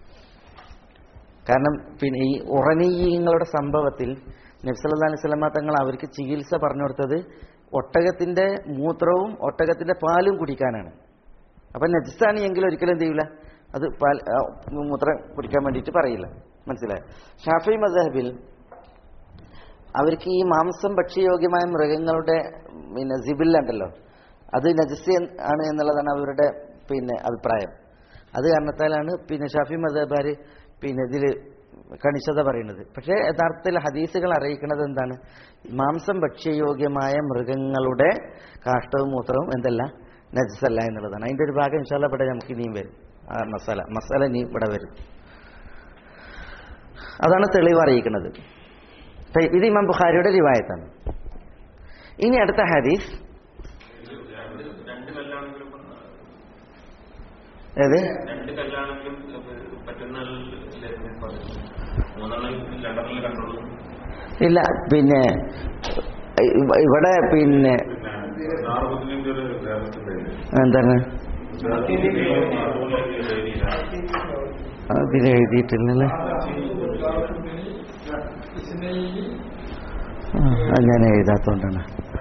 കാരണം പിന്നെ ഈ ഉറനീയങ്ങളുടെ സംഭവത്തിൽ നബി സല്ലല്ലാഹു അലൈഹി വസല്ലം തങ്ങൾ അവർക്ക് ചികിത്സ പറഞ്ഞു കൊടുത്തത് ഒട്ടകത്തിന്റെ മൂത്രവും ഒട്ടകത്തിന്റെ പാലും കുടിക്കാനാണ്. അപ്പൊ നജസാണ് എങ്കിലും ഒരിക്കലും എന്ത് ചെയ്യില്ല, അത് പാൽ മൂത്രം കുടിക്കാൻ വേണ്ടിയിട്ട് പറയില്ല. മനസ്സിലായോ? ഷാഫി മദ്ഹബിൽ അവർക്ക് ഈ മാംസം ഭക്ഷ്യയോഗ്യമായ മൃഗങ്ങളുടെ പിന്നെ സിബില്ലുണ്ടല്ലോ, അത് നജസ് ആണ് എന്നുള്ളതാണ് അവരുടെ പിന്നെ അഭിപ്രായം. അത് കാരണത്താലാണ് പിന്നെ ഷാഫി മദ്ഹബാര് പിന്നെ ഇതിൽ കണിശത പറയുന്നത്. പക്ഷേ യഥാർത്ഥത്തിൽ ഹദീസുകൾ അറിയിക്കുന്നത് എന്താണ്, മാംസം ഭക്ഷ്യയോഗ്യമായ മൃഗങ്ങളുടെ കാഷ്ടവും മൂത്രവും എന്തല്ല, നജസല്ല എന്നുള്ളതാണ്. അതിന്റെ ഒരു ഭാഗം ഇൻഷാ അല്ലാഹ് ഇവിടെ നമുക്ക് ഇനിയും വരും. ആ മസാല ഇനി ഇവിടെ വരും. അതാണ് തെളിവ് അറിയിക്കുന്നത്. ഇത് ഇമാം ബുഖാരിയുടെ റിവായത്താണ്. ഇനി അടുത്ത ഹദീസ് ഏത്, ഇല്ല പിന്നെ ഇവിടെ പിന്നെ എന്താണ് അതിലെഴുതിയിട്ടില്ലല്ലേ, ഞാൻ എഴുതാത്തോണ്ടാണ്.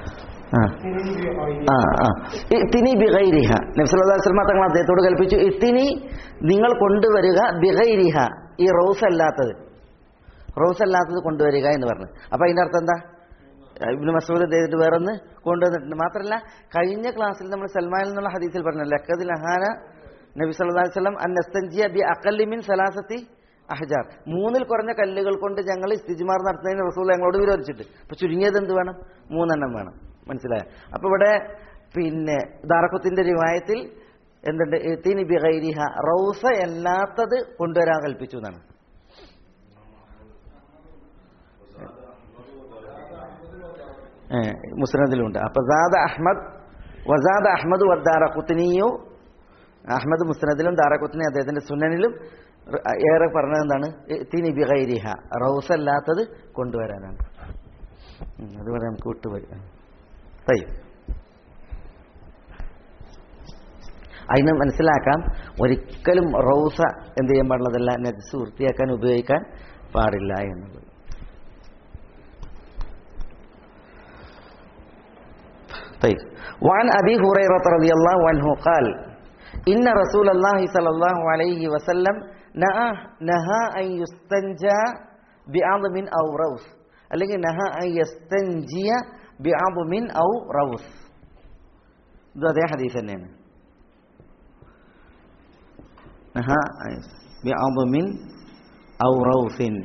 ഇത്തിനി ബിഗൈരിഹ, നബി സല്ലല്ലാഹു അലൈഹി വസല്ലം തങ്ങൾ അദ്ദേഹത്തോട് കൽപ്പിച്ചു, ഇത്തിനി നിങ്ങൾ കൊണ്ടുവരിക, ബിഗൈരിഹ ഈ റൗസ് അല്ലാത്തത് കൊണ്ടുവരിക എന്ന് പറഞ്ഞു. അപ്പൊ അതിന്റെ അർത്ഥം എന്താ, ഇബ്നു മസ്ഊദ് അദ്ദേഹത്തിന് വേറൊന്ന് കൊണ്ടുവന്നിട്ടുണ്ട്. മാത്രമല്ല കഴിഞ്ഞ ക്ലാസ്സിൽ നമ്മൾ സൽമാനിൽ നിന്നുള്ള ഹദീസിൽ പറഞ്ഞു, ലഖദ് നഹാന നബി സല്ലല്ലാഹു അലൈഹി വസല്ലം അൻ നസ്തൻജിയ ബി അഖല്ലി മിൻ സലാസത്തി അഹ്ജാർ, 3 കുറഞ്ഞ കല്ലുകൾ കൊണ്ട് ഞങ്ങൾ ഇസ്തിജ്മാർ നടത്തുന്നതിന് റസൂൽ ഞങ്ങളോട് വിരോധിച്ചിട്ട്. അപ്പൊ ചുരുങ്ങിയത് എന്ത് വേണം, 3 വേണം. മനസ്സിലായോ? അപ്പൊ ഇവിടെ പിന്നെ ദാറഖുത്തിന്റെ റിവായത്തിൽ എന്തുണ്ട്, ഇത്തിനി ബിഗൈരിഹ റൗസ അല്ലാത്തത് കൊണ്ടുവരാൻ കൽപ്പിച്ചു എന്നാണ്. മുസ്നദിലുണ്ട്. അപ്പൊ വസാദ അഹ്മദ് വദ്ദാറഖുത്നിയു, അഹ്മദ് മുസ്നദിലും ദാറഖുത്നി അദ്ദേഹത്തിന്റെ സുനനിലും ഏറെ പറഞ്ഞത് എന്താണ്, ഇത്തിനി ബിഗൈരിഹ റൗസ അല്ലാത്തത് കൊണ്ടുവരാനാണ്. അതുപോലെ നമുക്ക് വിട്ടുപോയി. അതിന് മനസ്സിലാക്കാം, ഒരിക്കലും റൗസ എന്ത് ചെയ്യാൻ പാടുള്ളതല്ല, നജസ് വൃത്തിയാക്കാൻ ഉപയോഗിക്കാൻ പാടില്ല എന്നുള്ളത്. وعن أبي هريرة رضي الله عنه قال إن رسول الله صلى الله عليه وسلم نهى أن يستنجى بعظم أو روث, അല്ലെങ്കിൽ നഹ അൻ യസ്തൻജിയ ബിഅظم أو روث. ഇത് അതേ ഹദീസ് തന്നെയാണ്. നഹാ ബിഅദ്മിൻ ഔ റൗസിൻ.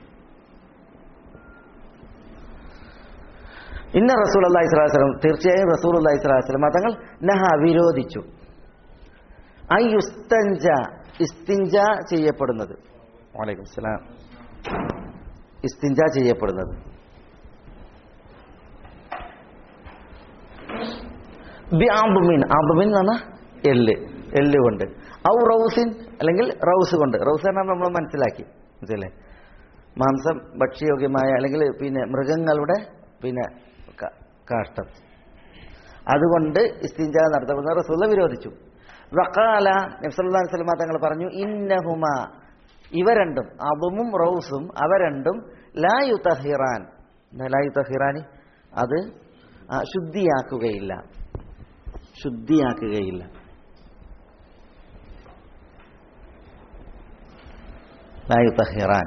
ഇന്ന റസൂലുള്ളാഹി സ്വല്ലല്ലാഹു അലൈഹി വസല്ലം, തീർച്ചയായും റസൂലുള്ളാഹി സ്വല്ലല്ലാഹു അലൈഹി വസല്ലം തങ്ങൾ നഹ വിരോധിച്ചു, ഐ യുസ്തൻജ ഇസ്തിൻജ ചെയ്യപ്പെടുന്നത്, വഅലൈക്കും സലാം, ഇസ്തിൻജ ചെയ്യപ്പെടുന്നത്, ബിഅദ്മിൻ, അദ്മിൻ എന്ന് പറഞ്ഞാൽ എല്ല് കൊണ്ട്, ഔ റൗസിൻ അല്ലെങ്കിൽ റൗസ് കൊണ്ട്. റൗസ് പറഞ്ഞാൽ നമ്മൾ മനസ്സിലാക്കി, മനസ്സിലല്ലേ, മാംസം ഭക്ഷ്യയോഗ്യമായ അല്ലെങ്കിൽ പിന്നെ മൃഗങ്ങളുടെ പിന്നെ കാഷ്ടം, അതുകൊണ്ട് ഇസ്തിൻജ നടത്തപ്പെടുന്ന റസൂൽ വിരോധിച്ചു. വഖാല നബി സല്ലല്ലാഹു അലൈഹി വസല്ലം തങ്ങൾ പറഞ്ഞു, ഇന്നഹുമ, ഇവ രണ്ടും അദ്മും റൗസും അവ രണ്ടും ലാ യുതഹിറാൻ, ലാ യുതഹിറാനി, അത് ശുദ്ധിയാക്കുകയില്ല, ശുദ്ധിയാക്കുകയില്ല. ലാ യുതഹിറാൻ.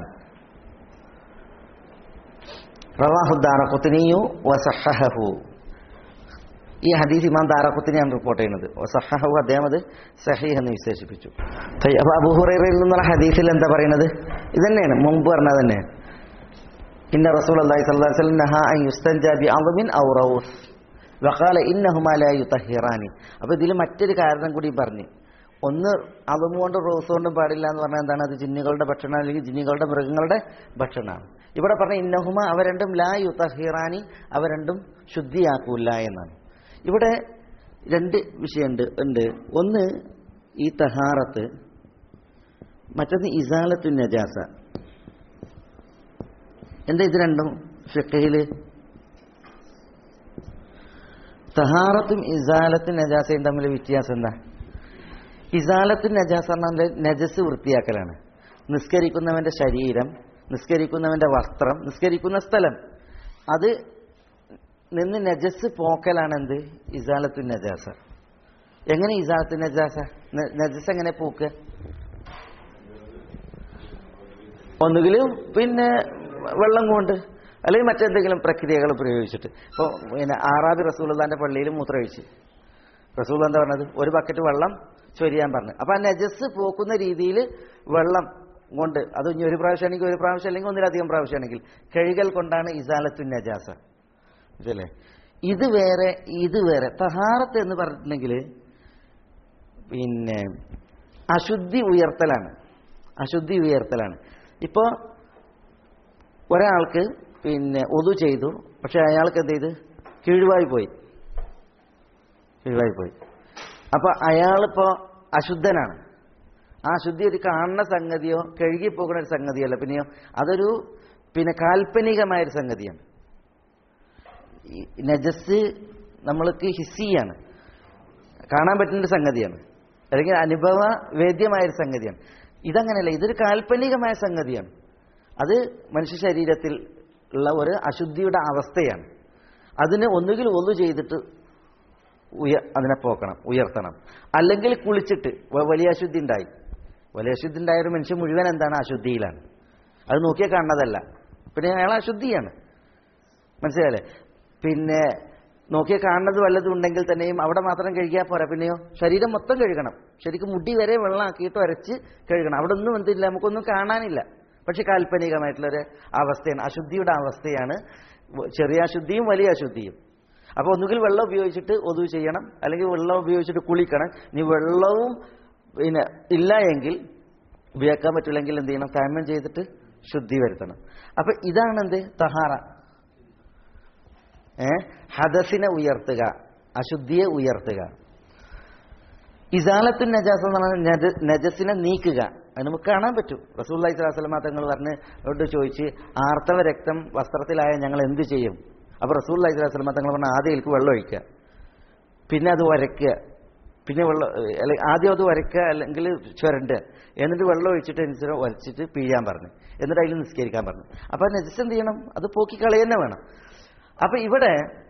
റവാഹു ദാറഖുത്നിയു വസഹഹഹു. ഈ ഹദീസ് ഇമാം ദാറഖുത്നിയാണ് റിപ്പോർട്ട് ചെയ്യുന്നത്. വസഹഹഹു, അദ്ദേഹം അത് സഹീഹ് എന്ന് വിശേഷിപ്പിച്ചു. അപ്പോൾ അബൂ ഹുറൈറയിൽ നിന്നുള്ള ഹദീസിൽ എന്താ പറയുന്നത്? ഇതന്നെയാണ് മുമ്പ് പറഞ്ഞത് തന്നെ. ഇന്ന റസൂലുള്ളാഹി സ്വല്ലല്ലാഹു അലൈഹി വസല്ലം നഹാ അൻ യുസ്തൻജാ ബിഅദ്മിൻ ഔ റൗസ് വഖാല ഇന്നഹുമാ ലാ യുതഹിറാനി. അപ്പോൾ ഇതിൽ മറ്റൊരു കാരണം കൂടി പറഞ്ഞു. ഒന്ന്, അതും കൊണ്ട് റോസ് കൊണ്ടും പാടില്ല എന്ന് പറഞ്ഞാൽ എന്താണ്? അത് ജിന്നുകളുടെ ഭക്ഷണം അല്ലെങ്കിൽ ജിന്നുകളുടെ മൃഗങ്ങളുടെ ഭക്ഷണമാണ്. ഇവിടെ പറഞ്ഞ ഇന്നഹുമ, അവ രണ്ടും ലാ യുതഹിറാനി, അവ രണ്ടും ശുദ്ധിയാക്കൂല എന്നാണ്. ഇവിടെ രണ്ട് വിഷയമുണ്ട്. ഒന്ന് ഈ തഹാറത്ത്, മറ്റൊന്ന് ഇസാലത്തു നജാസ. എന്താ ഇത് രണ്ടും ഫിഖ്ഹിൽ? തഹാറത്തും ഇസാലത്തും നജാസയും തമ്മിൽ വ്യത്യാസം എന്താ? ഇസാലത്തു നജാസ എന്നാൽ നജസ് വൃത്തിയാക്കലാണ്. നിസ്കരിക്കുന്നവന്റെ ശരീരം, നിസ്കരിക്കുന്നവന്റെ വസ്ത്രം, നിസ്കരിക്കുന്ന സ്ഥലം, അത് നിന്ന് നജസ് പോക്കലാണ് എന്ത്? ഇസാലത്തു നജാസ. എങ്ങനെ ഇസാലത്തു നജാസ? നജസ് എങ്ങനെ പോക്കുക? ഒന്നുകിലും പിന്നെ വെള്ളം കൊണ്ട് അല്ലെങ്കിൽ മറ്റെന്തെങ്കിലും പ്രക്രിയകൾ പ്രയോഗിച്ചിട്ട്. ഇപ്പോൾ പിന്നെ ആറാബി റസൂലുള്ളാഹിന്റെ പള്ളിയിൽ മൂത്രമൊഴിച്ച് റസൂൽ എന്താ പറഞ്ഞത്? ഒരു ബക്കറ്റ് വെള്ളം ചൊരിയാൻ പറഞ്ഞു. അപ്പോൾ ആ നജസ് പോക്കുന്ന രീതിയിൽ വെള്ളം കൊണ്ട്, അത് ഇനി ഒരു പ്രാവശ്യമാണെങ്കിൽ ഒരു പ്രാവശ്യം, അല്ലെങ്കിൽ ഒന്നിലധികം പ്രാവശ്യമാണെങ്കിൽ കഴുകൽ കൊണ്ടാണ് ഇസാലത്തു നജാസ. ഇതല്ലേ? ഇത് വേറെ. തഹാറത്ത് എന്ന് പറഞ്ഞിട്ടുണ്ടെങ്കിൽ പിന്നെ അശുദ്ധി ഉയർത്തലാണ്. ഇപ്പോൾ ഒരാൾക്ക് പിന്നെ ഒതു ചെയ്തു, പക്ഷെ അയാൾക്ക് എന്ത് ചെയ്ത്? കീഴ്വായി പോയി. അപ്പൊ അയാളിപ്പോ അശുദ്ധനാണ്. ആ അശുദ്ധി ഒരു കാണുന്ന സംഗതിയോ കഴുകിപ്പോകുന്ന ഒരു സംഗതിയല്ല, പിന്നെയോ അതൊരു കാൽപ്പനികമായൊരു സംഗതിയാണ്. നജസ് നമ്മൾക്ക് ഹിസ്സിയാണ്, കാണാൻ പറ്റുന്ന സംഗതിയാണ്, അല്ലെങ്കിൽ അനുഭവ വേദ്യമായൊരു സംഗതിയാണ്. ഇതങ്ങനെയല്ല, ഇതൊരു കാൽപ്പനികമായ സംഗതിയാണ്. അത് മനുഷ്യ ശരീരത്തിൽ ഉള്ള ഒരു അശുദ്ധിയുടെ അവസ്ഥയാണ്. അതിന് ഒന്നുകിൽ ഒന്നു ചെയ്തിട്ട് അതിനെ പോക്കണം, ഉയർത്തണം, അല്ലെങ്കിൽ കുളിച്ചിട്ട് വലിയ അശുദ്ധി ഉണ്ടായ ഒരു മനുഷ്യൻ മുഴുവൻ എന്താണ്? അശുദ്ധിയിലാണ്. അത് നോക്കിയാൽ കാണുന്നതല്ല, പിന്നെ അയാൾ അശുദ്ധിയാണ്. മനസ്സിലായല്ലേ? പിന്നെ നോക്കിയാൽ കാണുന്നത് വല്ലതും ഉണ്ടെങ്കിൽ തന്നെയും അവിടെ മാത്രം കഴുകിയാൽ പോരാ, പിന്നെയോ ശരീരം മൊത്തം കഴുകണം. ശരിക്കും മുടി വരെ വെള്ളമാക്കിയിട്ട് ഉരച്ച് കഴുകണം. അവിടെ ഒന്നും എന്തില്ല, നമുക്കൊന്നും കാണാനില്ല. പക്ഷെ കാൽപ്പനികമായിട്ടുള്ളൊരു അവസ്ഥയാണ്, അശുദ്ധിയുടെ അവസ്ഥയാണ്. ചെറിയ അശുദ്ധിയും വലിയ അശുദ്ധിയും. അപ്പോൾ ഒന്നുകിൽ വെള്ളം ഉപയോഗിച്ചിട്ട് ഒതു ചെയ്യണം, അല്ലെങ്കിൽ വെള്ളം ഉപയോഗിച്ചിട്ട് കുളിക്കണം. ഇനി വെള്ളവും ഇല്ല എങ്കിൽ, ഉപയോഗിക്കാൻ പറ്റില്ലെങ്കിൽ എന്ത് ചെയ്യണം? തയമ്മം ചെയ്തിട്ട് ശുദ്ധി വരുത്തണം. അപ്പൊ ഇതാണ് എന്ത്? തഹാറ. ഹദസിനെ ഉയർത്തുക, അശുദ്ധിയെ ഉയർത്തുക. ഇസാലത്തു നജാസ എന്ന് പറഞ്ഞാൽ നജസിനെ നീക്കുക. അത് നമുക്ക് കാണാൻ പറ്റും. റസൂലുള്ളാഹി സ്വല്ലല്ലാഹു അലൈഹി വസല്ലം തങ്ങൾ പറഞ്ഞ് ചോദിച്ച്, ആർത്തവ രക്തം വസ്ത്രത്തിലായ ഞങ്ങൾ എന്ത് ചെയ്യും? അപ്പോൾ റസൂലുള്ളാഹി സ്വല്ലല്ലാഹു അലൈഹി വസല്ലം തങ്ങൾ പറഞ്ഞ, ആദ്യം എനിക്ക് വെള്ളം ഒഴിക്കുക, പിന്നെ അത് വരയ്ക്കുക, പിന്നെ ആദ്യം അത് വരയ്ക്കുക അല്ലെങ്കിൽ ചുരണ്ടുക, എന്നിട്ട് വെള്ളം ഒഴിച്ചിട്ട് അനുസരിച്ച് വരച്ചിട്ട് പിഴിയാൻ പറഞ്ഞു, എന്നിട്ട് അതിൽ നിസ്കരിക്കാൻ പറഞ്ഞു. അപ്പോൾ നജസ് എന്ത് ചെയ്യണം? അത് പോക്കി കളയുന്നെ വേണം. അപ്പൊ ഇവിടെ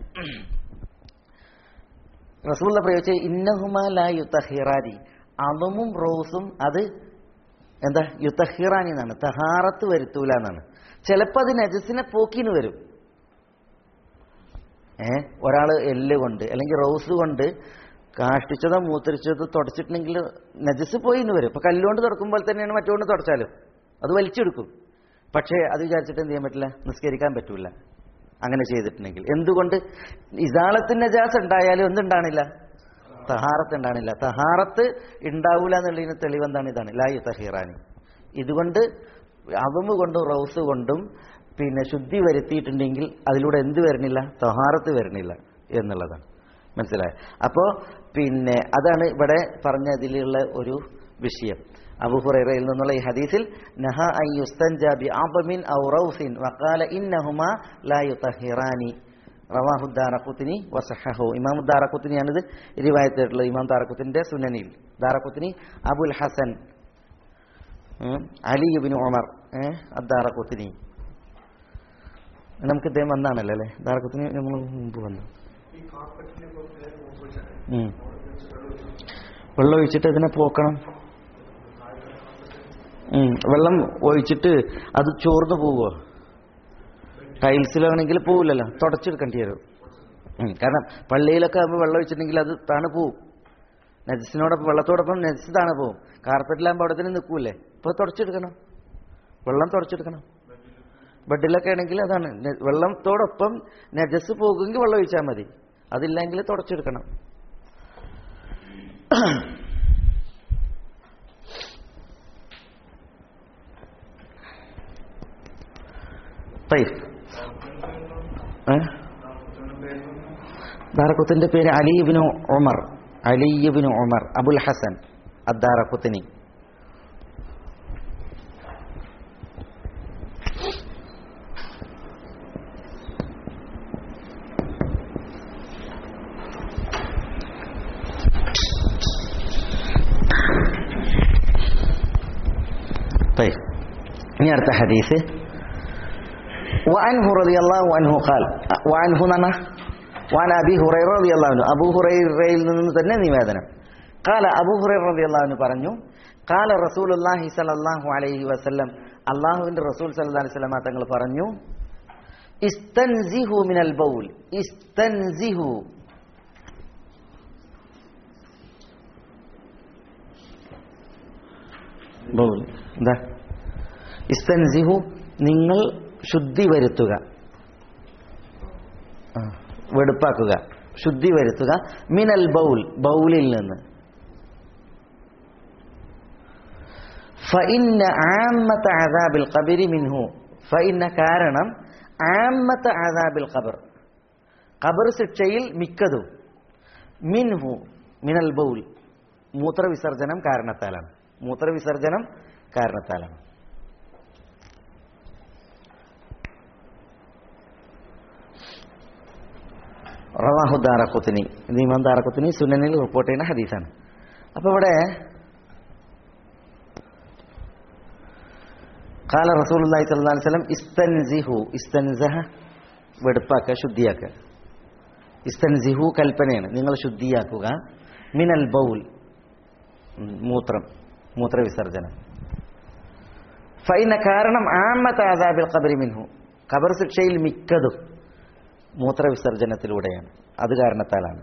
റസൂലുള്ള പ്രയോഗിച്ച ഇന്നഹുമാ ലാ യുതഹിറാനി, അദമും റോസും അത് എന്താ? യുതഹിറാനി എന്നാണ്, തഹാറത്ത് വരുത്തൂല എന്നാണ്. ചിലപ്പോൾ അത് നജസിനെ പോക്കിന് വരും. ഒരാള് എല്ല് കൊണ്ട് അല്ലെങ്കിൽ റോസ് കൊണ്ട് കാഷ്ടിച്ചതോ മൂത്രിച്ചതോ തുടച്ചിട്ടുണ്ടെങ്കിൽ നജസ് പോയി എന്ന് വരും. ഇപ്പൊ കല്ലുകൊണ്ട് തുടക്കുമ്പോൾ തന്നെയാണ് മറ്റുകൊണ്ട് തുടച്ചാലും അത് വലിച്ചെടുക്കും. പക്ഷേ അത് വിചാരിച്ചിട്ട് എന്ത് ചെയ്യാൻ പറ്റില്ല, നിസ്കരിക്കാൻ പറ്റൂല അങ്ങനെ ചെയ്തിട്ടുണ്ടെങ്കിൽ. എന്തുകൊണ്ട്? ഇസാളത്തിന് നജാസ് ഉണ്ടായാലും എന്തുണ്ടാണില്ല, തഹാറത്ത് ഉണ്ടാണില്ല. തഹാറത്ത് ഉണ്ടാവൂല എന്നുള്ളതിന് തെളിവെന്താണ്? ഇതാണ് ലാ യുതഹിറാനി. ഇതുകൊണ്ട് അദമ് കൊണ്ടും റൗസ് കൊണ്ടും പിന്നെ ശുദ്ധി വരുത്തിയിട്ടുണ്ടെങ്കിൽ അതിലൂടെ എന്ത് വരണില്ല, തഹാറത്ത് വരണില്ല എന്നുള്ളതാണ്. മനസ്സിലായോ? അപ്പോൾ പിന്നെ അതാണ് ഇവിടെ പറഞ്ഞതിലുള്ള ഒരു വിഷയം. അബൂ ഹുറൈറയിൽ നിന്നുള്ള ഈ ഹദീസിൽ നഹ അൻ യുസ്തൻജാ ബിഅദമിൻ ഔ റൗസിൻ വഖാല ഇന്നഹുമാ ലാ യുതഹിറാനി റവാഹു ദാറഖുത്നി വസഹഹു. ഇമാം ദാറഖുത്നിയാണ് ഇത് റിവായത്ത് ചെയ്തിട്ടുള്ളത്. ഇമാം ദാറഖുത്നിയുടെ സുനനിൽ ദാറഖുത്നി അബുൽ ഹസൻ അലി ഇബ്നു ഉമർ അദ്ദാറഖുത്നി. നമുക്ക് ഇദ്ദേഹം വന്നാണല്ലോ അല്ലേ, ദാറഖുത്നി നമ്മൾ മുമ്പ് വന്നു. വെള്ളം ഒഴിച്ചിട്ട് ഇതിനെ പോക്കണം. വെള്ളം ഒഴിച്ചിട്ട് അത് ചോർന്ന് പോവുക. ടൈൽസിലാണെങ്കിൽ പോവില്ലല്ലോ, തുടച്ചെടുക്കേണ്ടി വരും. കാരണം പള്ളിയിലൊക്കെ ആകുമ്പോൾ വെള്ളം ഒഴിച്ചിട്ടുണ്ടെങ്കിൽ അത് താണു പോവും. നജസിനോടൊപ്പം വെള്ളത്തോടൊപ്പം നജസ് താണു പോവും. കാർപ്പറ്റിലാകുമ്പോൾ അവിടെ തന്നെ നിൽക്കൂലേ, ഇപ്പോൾ തുടച്ചെടുക്കണം, വെള്ളം തുടച്ചെടുക്കണം. ബെഡിലൊക്കെ ആണെങ്കിൽ അതാണ്, വെള്ളത്തോടൊപ്പം നജസ് പോകുമെങ്കിൽ വെള്ളം ഒഴിച്ചാൽ മതി, അതില്ലെങ്കിൽ തുടച്ചെടുക്കണം. ദാറഖുത്തിന്റെ പേര് അലി ഇബ്നു ഉമർ, അലി ഇബ്നു ഉമർ അബുൽ ഹസൻ അദ്ദാറഖുത്നി. ഇനി അടുത്ത ഹദീസ് وعنه رضي الله عنه قال وعنه وعن أبي هريرة رضي الله عنه أبو هريرة നിന്ന് നിവേദനം قال أبو هريرة رضي الله عنه പറഞ്ഞു قال رسول الله صلى الله عليه وسلم അല്ലാഹുവിന്റെ റസൂൽ സല്ലല്ലാഹു അലൈഹി വസല്ലം തങ്ങൾ പറഞ്ഞു ഇസ്തൻസിഹു മിനൽ ബൗൽ. ഇസ്തൻസിഹു ബൗൽ എന്താ? ഇസ്തൻസിഹു നിങ്ങൾ ശുദ്ധി വരുത്തുക, വെടുപ്പാക്കുക, ശുദ്ധി വരുത്തുക. മിനൽ ബൗൽ ബൗലിൽ നിന്ന്. ഫഇന്ന ആമ്മത അദാബിൽ ഖബരി മിൻഹു. ഫഇന്ന കാരണം ആമ്മത അദാബിൽ ഖബർ ഖബർ ശിക്ഷയിൽ മിക്കതും മിൻഹു മിനൽ ബൗൽ മൂത്രവിസർജനം കാരണത്താലാണ്. മൂത്രവിസർജനം കാരണത്താലാണ്. റവാഹു ദാറഖുത്നി. ഇത് ഇമാം ദാറഖുത്നി സുനനിൽ റിപ്പോർട്ട് ചെയ്യുന്ന ഹദീസാണ്. അപ്പൊ ഇവിടെ ഖാല റസൂലുള്ളാഹി സ്വല്ലല്ലാഹു അലൈഹി വസല്ലം ഇസ്തൻസിഹു. ഇസ്തൻസഹ വെടുപ്പാക്കുക, ശുദ്ധിയാക്കുക. ഇസ്തൻസിഹു കൽപ്പനയാണ്, നിങ്ങൾ ശുദ്ധിയാക്കുക. മിനൽ ബൗൽ മൂത്രവിസർജനം. ഫൈന കാരണം ആമ്മത അദാബിൽ ഖബരി മിൻഹു ഖബർ ശിക്ഷയിൽ മിക്കതും മൂത്രവിസർജനത്തിലൂടെയാണ്, അത് കാരണത്താലാണ്.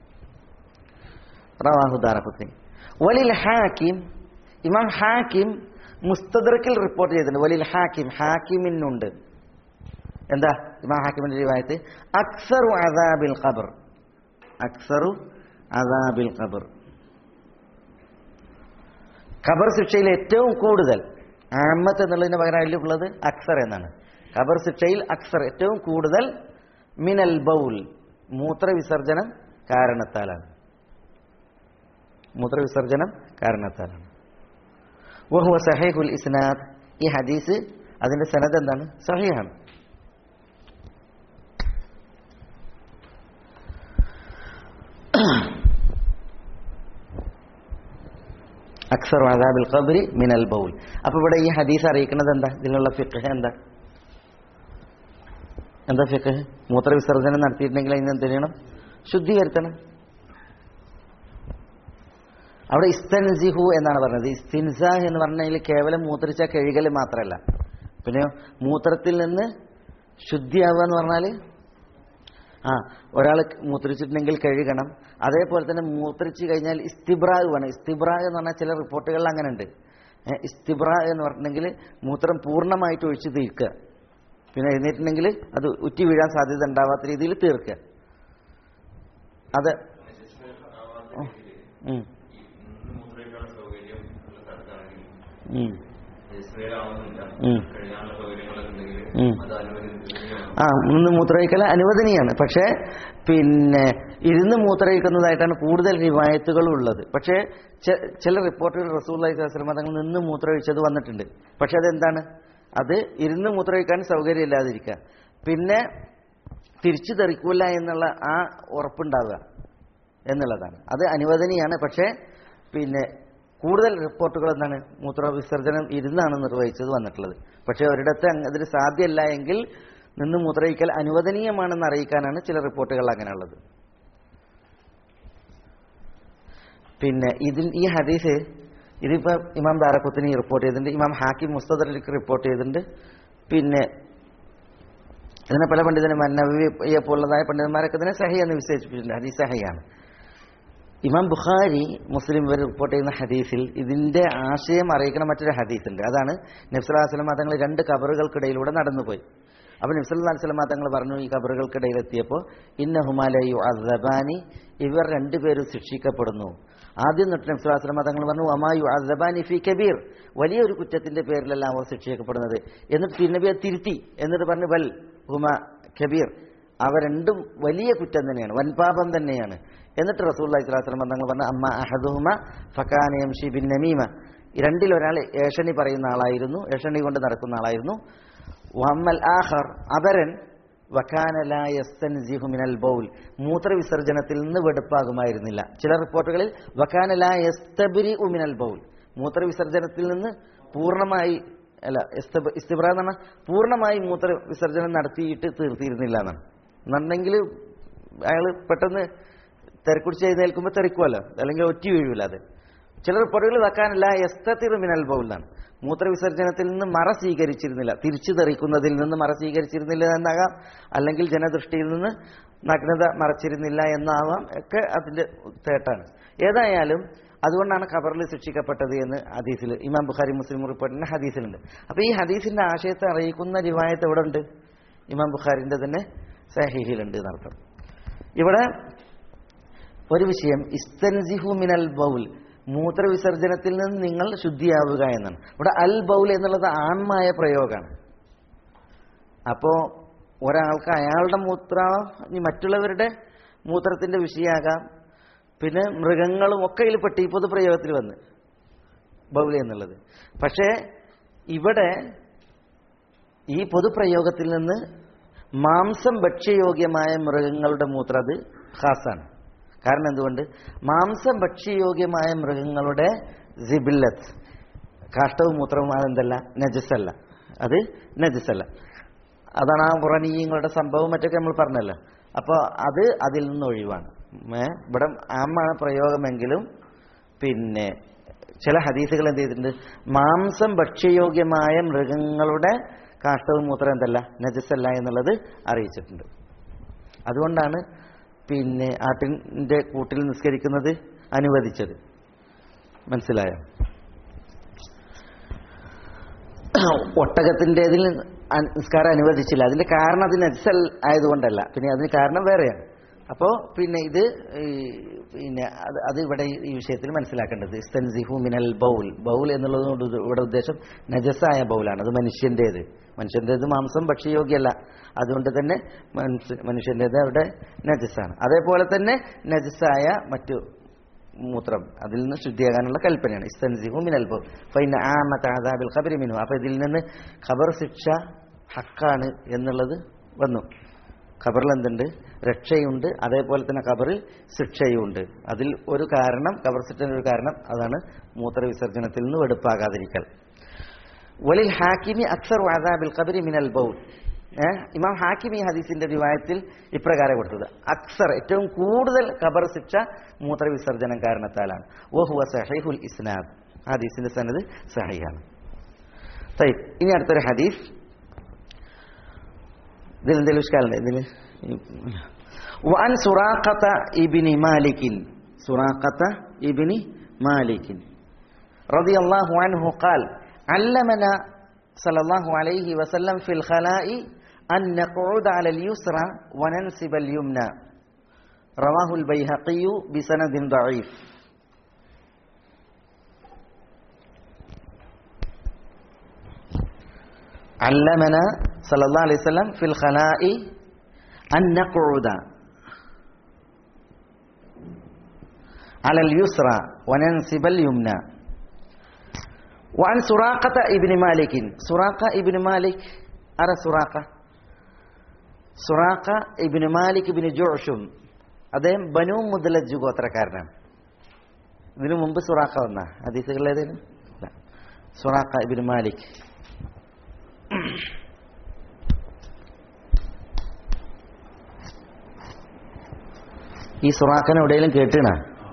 റവാഹു ദാറഖുത്നി. വലിൽ ഹാക്കിം. ഇമാം ഹാക്കിം മുസ്തദ്റക്കിൽ റിപ്പോർട്ട് ചെയ്തിട്ടുണ്ട്. വലിൽ ഹാക്കിം, ഹാക്കിമിനുണ്ട്. എന്താ ഇമാം ഹാക്കിമിന്റെ റിവായത്ത്? അക്സറു അദാബിൽ ഖബർ. അക്സറു അദാബിൽ ഖബർ ഖബർ ശിക്ഷയിൽ ഏറ്റവും കൂടുതൽ. ആമത്ത് എന്നുള്ളതിന് പകരം അതിലുള്ളത് അക്സർ എന്നാണ്. ഖബർ ശിക്ഷയിൽ അക്സർ ഏറ്റവും കൂടുതൽ മിനൽ ബൗൽ മൂത്രവിസർജനം കാരണത്താലാണ്. മൂത്രവിസർജനം കാരണത്താലാണ്. വഹുവ സഹീഹുൽ ഇസ്നാദ്. ഈ ഹദീസ് അതിന്റെ സനദ് എന്താണ്? സഹീഹാണ്. അക്സറു അദാബിൽ ഖബരി മിനൽ ബൗൽ. അപ്പൊ ഇവിടെ ഈ ഹദീസ് അറിയിക്കുന്നത് എന്താ? ഇതിലുള്ള ഫിഖ് എന്താ? എന്താ ഫിഖ്? മൂത്രവിസർജനം നടത്തിയിട്ടുണ്ടെങ്കിൽ അതിന് എന്ത് ചെയ്യണം? ശുദ്ധി വരുത്തണം. അവിടെ ഇസ്തൻസിഹു എന്നാണ് പറഞ്ഞത്. ഇസ്തിൻസാഹ് എന്ന് പറഞ്ഞാൽ കേവലം മൂത്രിച്ച കഴുകൽ മാത്രമല്ല, പിന്നെ മൂത്രത്തിൽ നിന്ന് ശുദ്ധിയാവുക എന്ന് പറഞ്ഞാൽ ഒരാൾ മൂത്രിച്ചിട്ടുണ്ടെങ്കിൽ കഴുകണം. അതേപോലെ തന്നെ മൂത്രിച്ച് കഴിഞ്ഞാൽ ഇസ്തിബ്രാഗ് വേണം. ഇസ്തിബ്രാഗ് എന്ന് പറഞ്ഞാൽ ചില റിപ്പോർട്ടുകളിൽ അങ്ങനെ ഉണ്ട്. ഇസ്തിബ്രാഗ് എന്ന് പറഞ്ഞിട്ടുണ്ടെങ്കിൽ മൂത്രം പൂർണ്ണമായിട്ട് ഒഴിച്ച് തീർക്കുക, പിന്നെ എഴുന്നേറ്റുണ്ടെങ്കിൽ അത് ഉറ്റി വീഴാൻ സാധ്യത ഉണ്ടാവാത്ത രീതിയിൽ തീർക്കുക. അത് നിന്ന് മൂത്രമൊഴിക്കൽ അനുവദനീയാണ്. പക്ഷേ പിന്നെ ഇരുന്ന് മൂത്രമൊഴിക്കുന്നതായിട്ടാണ് കൂടുതൽ റിവായത്തുകളും ഉള്ളത്. പക്ഷേ ചില റിപ്പോർട്ടുകൾ റസൂലുള്ളാഹി സ്വല്ലല്ലാഹു അലൈഹി വസല്ലം തങ്ങൾ നിന്ന് മൂത്രമൊഴിച്ചത് വന്നിട്ടുണ്ട്. പക്ഷെ അതെന്താണ്? അത് ഇരുന്ന് മൂത്രമൊഴിക്കാൻ സൗകര്യമില്ലാതിരിക്കുക, പിന്നെ തിരിച്ചു തെറിക്കൂല എന്നുള്ള ആ ഉറപ്പുണ്ടാവുക എന്നുള്ളതാണ്. അത് അനുവദനീയാണ്. പക്ഷേ പിന്നെ കൂടുതൽ റിപ്പോർട്ടുകൾ എന്താണ്? മൂത്രവിസർജനം ഇരുന്നാണ് നിർവഹിച്ചത് വന്നിട്ടുള്ളത്. പക്ഷേ ഒരിടത്ത് അതിന് സാധ്യമല്ല എങ്കിൽ നിന്ന് മൂത്രമൊഴിക്കൽ അനുവദനീയമാണെന്ന് അറിയിക്കാനാണ് ചില റിപ്പോർട്ടുകൾ അങ്ങനെയുള്ളത്. പിന്നെ ഈ ഹദീസ് ഇതിപ്പോൾ ഇമാം ദാരഖുത്നി റിപ്പോർട്ട് ചെയ്തിട്ടുണ്ട്, ഇമാം ഹാക്കിം മുസ്തദറിലേക്ക് റിപ്പോർട്ട് ചെയ്തിട്ടുണ്ട്. പിന്നെ ഇതിനെ പല പണ്ഡിതന്മാർ നവവിയെ പോലുള്ളതായ പണ്ഡിതന്മാരൊക്കെ ഇതിനെ സഹി എന്ന് വിശേഷിപ്പിച്ചിട്ടുണ്ട്. ഹദീസ് സഹിയാണ്. ഇമാം ബുഖാരി മുസ്ലിം ഇവർ റിപ്പോർട്ട് ചെയ്യുന്ന ഹദീസിൽ ഇതിന്റെ ആശയം അറിയിക്കുന്ന മറ്റൊരു ഹദീസ് ഉണ്ട്. അതാണ് നബി സല്ലല്ലാഹു അലൈഹി വസല്ലം തങ്ങൾ 2 ഖബറുകൾക്കിടയിലൂടെ നടന്നുപോയി. അപ്പോൾ നബി സല്ലല്ലാഹു അലൈഹി വസല്ലം തങ്ങൾ പറഞ്ഞു, ഈ ഖബറുകൾക്കിടയിൽ എത്തിയപ്പോൾ ഇന്നഹുമാ ല യുഅദ്ദബാനി, ഇവർ 2 പേരും ശിക്ഷിക്കപ്പെടുന്നു. ആദ്യം തൊട്ട് നബി സല്ലല്ലാഹു അലൈഹി വസല്ലം തങ്ങൾ പറഞ്ഞു വമാ യുഅദ്ദബാനി ഫീ കബീർ, വലിയൊരു കുറ്റത്തിന്റെ പേരിലല്ല അവർ ശിക്ഷിക്കപ്പെടുന്നത്. എന്നിട്ട് തിരുനബിയെ തിരുത്തി, എന്നിട്ട് പറഞ്ഞു ബൽ ഹുമാ കബീർ, അവ രണ്ടും വലിയ കുറ്റം തന്നെയാണ്, വൻപാപം തന്നെയാണ്. എന്നിട്ട് റസൂലുള്ളാഹി സ്വല്ലല്ലാഹു അലൈഹി വസല്ലം തങ്ങൾ പറഞ്ഞു അമ്മ അഹദുഹുമ ഫകാന യംശി ബിൻ നമീമ, രണ്ടിൽ ഒരാൾ ഏഷണി പറയുന്ന ആളായിരുന്നു, ഏഷണി കൊണ്ട് നടക്കുന്ന ആളായിരുന്നു. വഅമ്മൽ ആഖർ, അപരൻ വകാന ലാ യസ്തൻസിഹു മിനൽ ബൗൽ, മൂത്രവിസർജനത്തിൽ നിന്ന് വെടുപ്പാകുമായിരുന്നില്ല. ചില റിപ്പോർട്ടുകളിൽ വകാന ലാ യസ്തബ്രിഉ മിനൽ ബൗൽ, മൂത്രവിസർജനത്തിൽ നിന്ന് പൂർണ്ണമായി ഇസ്തിബ്രാ എന്ന് പറഞ്ഞാൽ പൂർണ്ണമായി മൂത്രവിസർജനം നടത്തിയിട്ട് തീർത്തിരുന്നില്ല എന്നാണ്. എന്നുണ്ടെങ്കിൽ അയാൾ പെട്ടെന്ന് തിരക്കുടിച്ച് എഴുന്നേൽക്കുമ്പോൾ തെറിക്കുമല്ലോ, അല്ലെങ്കിൽ ഒറ്റി വീഴൂല. അത് ചില റിപ്പോർട്ടുകൾ വെക്കാനല്ല യസ്തതിറു മിനൽ ബൗൽ എന്നാണ്. മൂത്രവിസർജനത്തിൽ നിന്ന് മറ സ്വീകരിച്ചിരുന്നില്ല, തിരിച്ചു തെറിക്കുന്നതിൽ നിന്ന് മറ സ്വീകരിച്ചിരുന്നില്ല എന്നാകാം, അല്ലെങ്കിൽ ജനദൃഷ്ടിയിൽ നിന്ന് നഗ്നത മറച്ചിരുന്നില്ല എന്നാവാം, ഒക്കെ അതിന്റെ തേട്ടാണ്. ഏതായാലും അതുകൊണ്ടാണ് ഖബറിൽ ശിക്ഷിക്കപ്പെട്ടത് എന്ന് ഹദീസിൽ ഇമാം ബുഖാരി മുസ്ലിം റിപ്പോർട്ടിന്റെ ഹദീസിലുണ്ട്. അപ്പൊ ഈ ഹദീസിന്റെ ആശയത്തെ അറിയിക്കുന്ന റിവായത്ത് എവിടെ ഉണ്ട്? ഇമാം ബുഖാരിന്റെ തന്നെ സഹീഹിലുണ്ട് എന്നർത്ഥം. ഇവിടെ ഒരു വിഷയം ഇസ്തൻസിഹു മിനൽ ബൗൽ, മൂത്രവിസർജനത്തിൽ നിന്ന് നിങ്ങൾ ശുദ്ധിയാവുക എന്നാണ്. ഇവിടെ അൽ ബൗൽ എന്നുള്ളത് ആൺമായ പ്രയോഗമാണ്. അപ്പോ ഒരാൾക്ക് അയാളുടെ മൂത്രം മറ്റുള്ളവരുടെ മൂത്രത്തിന്റെ വിഷയമാകാം, പിന്നെ മൃഗങ്ങളും ഒക്കെ ഇതിൽ പെട്ട് ഈ പൊതുപ്രയോഗത്തിൽ വന്ന് ബൗൽ എന്നുള്ളത്. പക്ഷേ ഇവിടെ ഈ പൊതുപ്രയോഗത്തിൽ നിന്ന് മാംസം ഭക്ഷ്യയോഗ്യമായ മൃഗങ്ങളുടെ മൂത്രം അത് ഖാസാണ്. കാരണം എന്തുകൊണ്ട്? മാംസം ഭക്ഷ്യയോഗ്യമായ മൃഗങ്ങളുടെ സിബില്ലത്ത്, കാഷ്ടവും മൂത്രവും അതെന്തല്ല, നജസല്ല, അത് നജസല്ല. അതാണ് ആ പുറനീയങ്ങളുടെ സംഭവം മറ്റൊക്കെ നമ്മൾ പറഞ്ഞല്ലോ. അപ്പോൾ അത് അതിൽ നിന്ന് ഒഴിവാണ്. ഇവിടെ ആമാണ് പ്രയോഗമെങ്കിലും പിന്നെ ചില ഹദീസുകൾ എന്ത് ചെയ്തിട്ടുണ്ട്? മാംസം ഭക്ഷ്യയോഗ്യമായ മൃഗങ്ങളുടെ കാഷ്ടവും മൂത്രം എന്തല്ല, നജസല്ല എന്നുള്ളത് അറിയിച്ചിട്ടുണ്ട്. അതുകൊണ്ടാണ് പിന്നെ ആട്ടിന്റെ കൂട്ടിൽ നിസ്കരിക്കുന്നത് അനുവദിച്ചത്. മനസ്സിലായോ? ഒട്ടകത്തിൻ്റെതിൽ നിസ്കാരം അനുവദിച്ചില്ല. അതിന്റെ കാരണം അത് നജസൽ ആയതുകൊണ്ടല്ല, പിന്നെ അതിന് കാരണം വേറെയാണ്. അപ്പോൾ പിന്നെ ഇത് പിന്നെ അത് ഇവിടെ ഈ വിഷയത്തിൽ മനസ്സിലാക്കേണ്ടത് ഇസ്തൻസിഹു മിനൽ ബൗൽ, ബൗൽ എന്നുള്ളതുകൊണ്ട് ഇവിടെ ഉദ്ദേശം നജസായ ബൗലാണ്. അത് മനുഷ്യൻ്റേത് മാംസം ഭക്ഷ്യയോഗ്യമല്ല, അതുകൊണ്ട് തന്നെ മനുഷ്യൻ്റേത് അവിടെ നജസാണ്. അതേപോലെ തന്നെ നജസായ മറ്റു മൂത്രം അതിൽ നിന്ന് ശുദ്ധിയാകാനുള്ള കൽപ്പനയാണ്. ഇസ്തൻസിഹു മിനൽ ബൗൽ ഫൈന ആമത അദാബിൽ ഖബരി മിൻഹു. അപ്പോൾ ഇതിൽ നിന്ന് ഖബർ ശിക്ഷ ഹക്കാണ് എന്നുള്ളത് വന്നു. ഖബറിൽ എന്തുണ്ട്? രക്ഷയുണ്ട്, അതേപോലെ തന്നെ ഖബറിൽ ശിക്ഷയുണ്ട്. അതിൽ ഒരു കാരണം, ഖബർ ശിക്ഷയുടെ ഒരു കാരണം അതാണ് മൂത്രവിസർജനത്തിൽ നിന്ന് വെടുപ്പാകാതിരിക്കൽ. വലിൽ ഹാക്കിമി അക്സറു അദാബിൽ ഖബരി മിനൽ ബൗൽ. ഇമാം ഹാക്കിമി ഹദീസിന്റെ റിവായത്തിൽ ഇപ്രകാരം കൊടുത്തത്, അക്സർ ഏറ്റവും കൂടുതൽ ഖബർ ശിക്ഷ മൂത്രവിസർജനം കാരണത്താലാണ്. വഹുവ സഹീഹുൽ ഇസ്നാദ്, ഹദീസിന്റെ സനദ് സഹീഹാണ്. ഇനി അടുത്തൊരു ഹദീസ്. ഇതിൽ എന്തെങ്കിലും വിഷ്കാലുണ്ട്? ഇതിൽ വഅൻ സുറാഖത ഇബ്നി മാലിക് സുറാഖത ഇബ്നി മാലിക് റളിയല്ലാഹു അൻഹു ഖാൽ അല്ലമന സല്ലല്ലാഹു അലൈഹി വസല്ലം ഫിൽ ഖലാഇ അൻ നഖഉദ അലൽ യുസ്ര വനൻസിബ അൽ യുംന റവാഹുൽ ബൈഹഖി ബിസനദിൻ ദഈഫ്. അല്ലമന സല്ലല്ലാഹു അലൈഹി വസല്ലം ഫിൽ ഖലാഇ അൻ നഖഉദ അലൽ യുസ്ര വനൻസിബ അൽ യുംന. വഅൻ സുറാഖത ഇബ്നി മാലിക് സുറാഖ ഇബ്നു മാലിക് അറ സുറാഖ ഇബ്നു മാലിക് ഇബ്നു ജുഅ്ഷും അദ്ദേഹം ബനു മുദ്ലജ് ഗോത്രക്കാരനാണ്. ഇതിനു മുമ്പ് സുറാഖ വന്ന ഹദീസുകളിൽ ഏതേലും സുറാഖ ഇബ്നു മാലിക് ഈ സുറാഖനെ എവിടെയെങ്കിലും കേട്ടണ?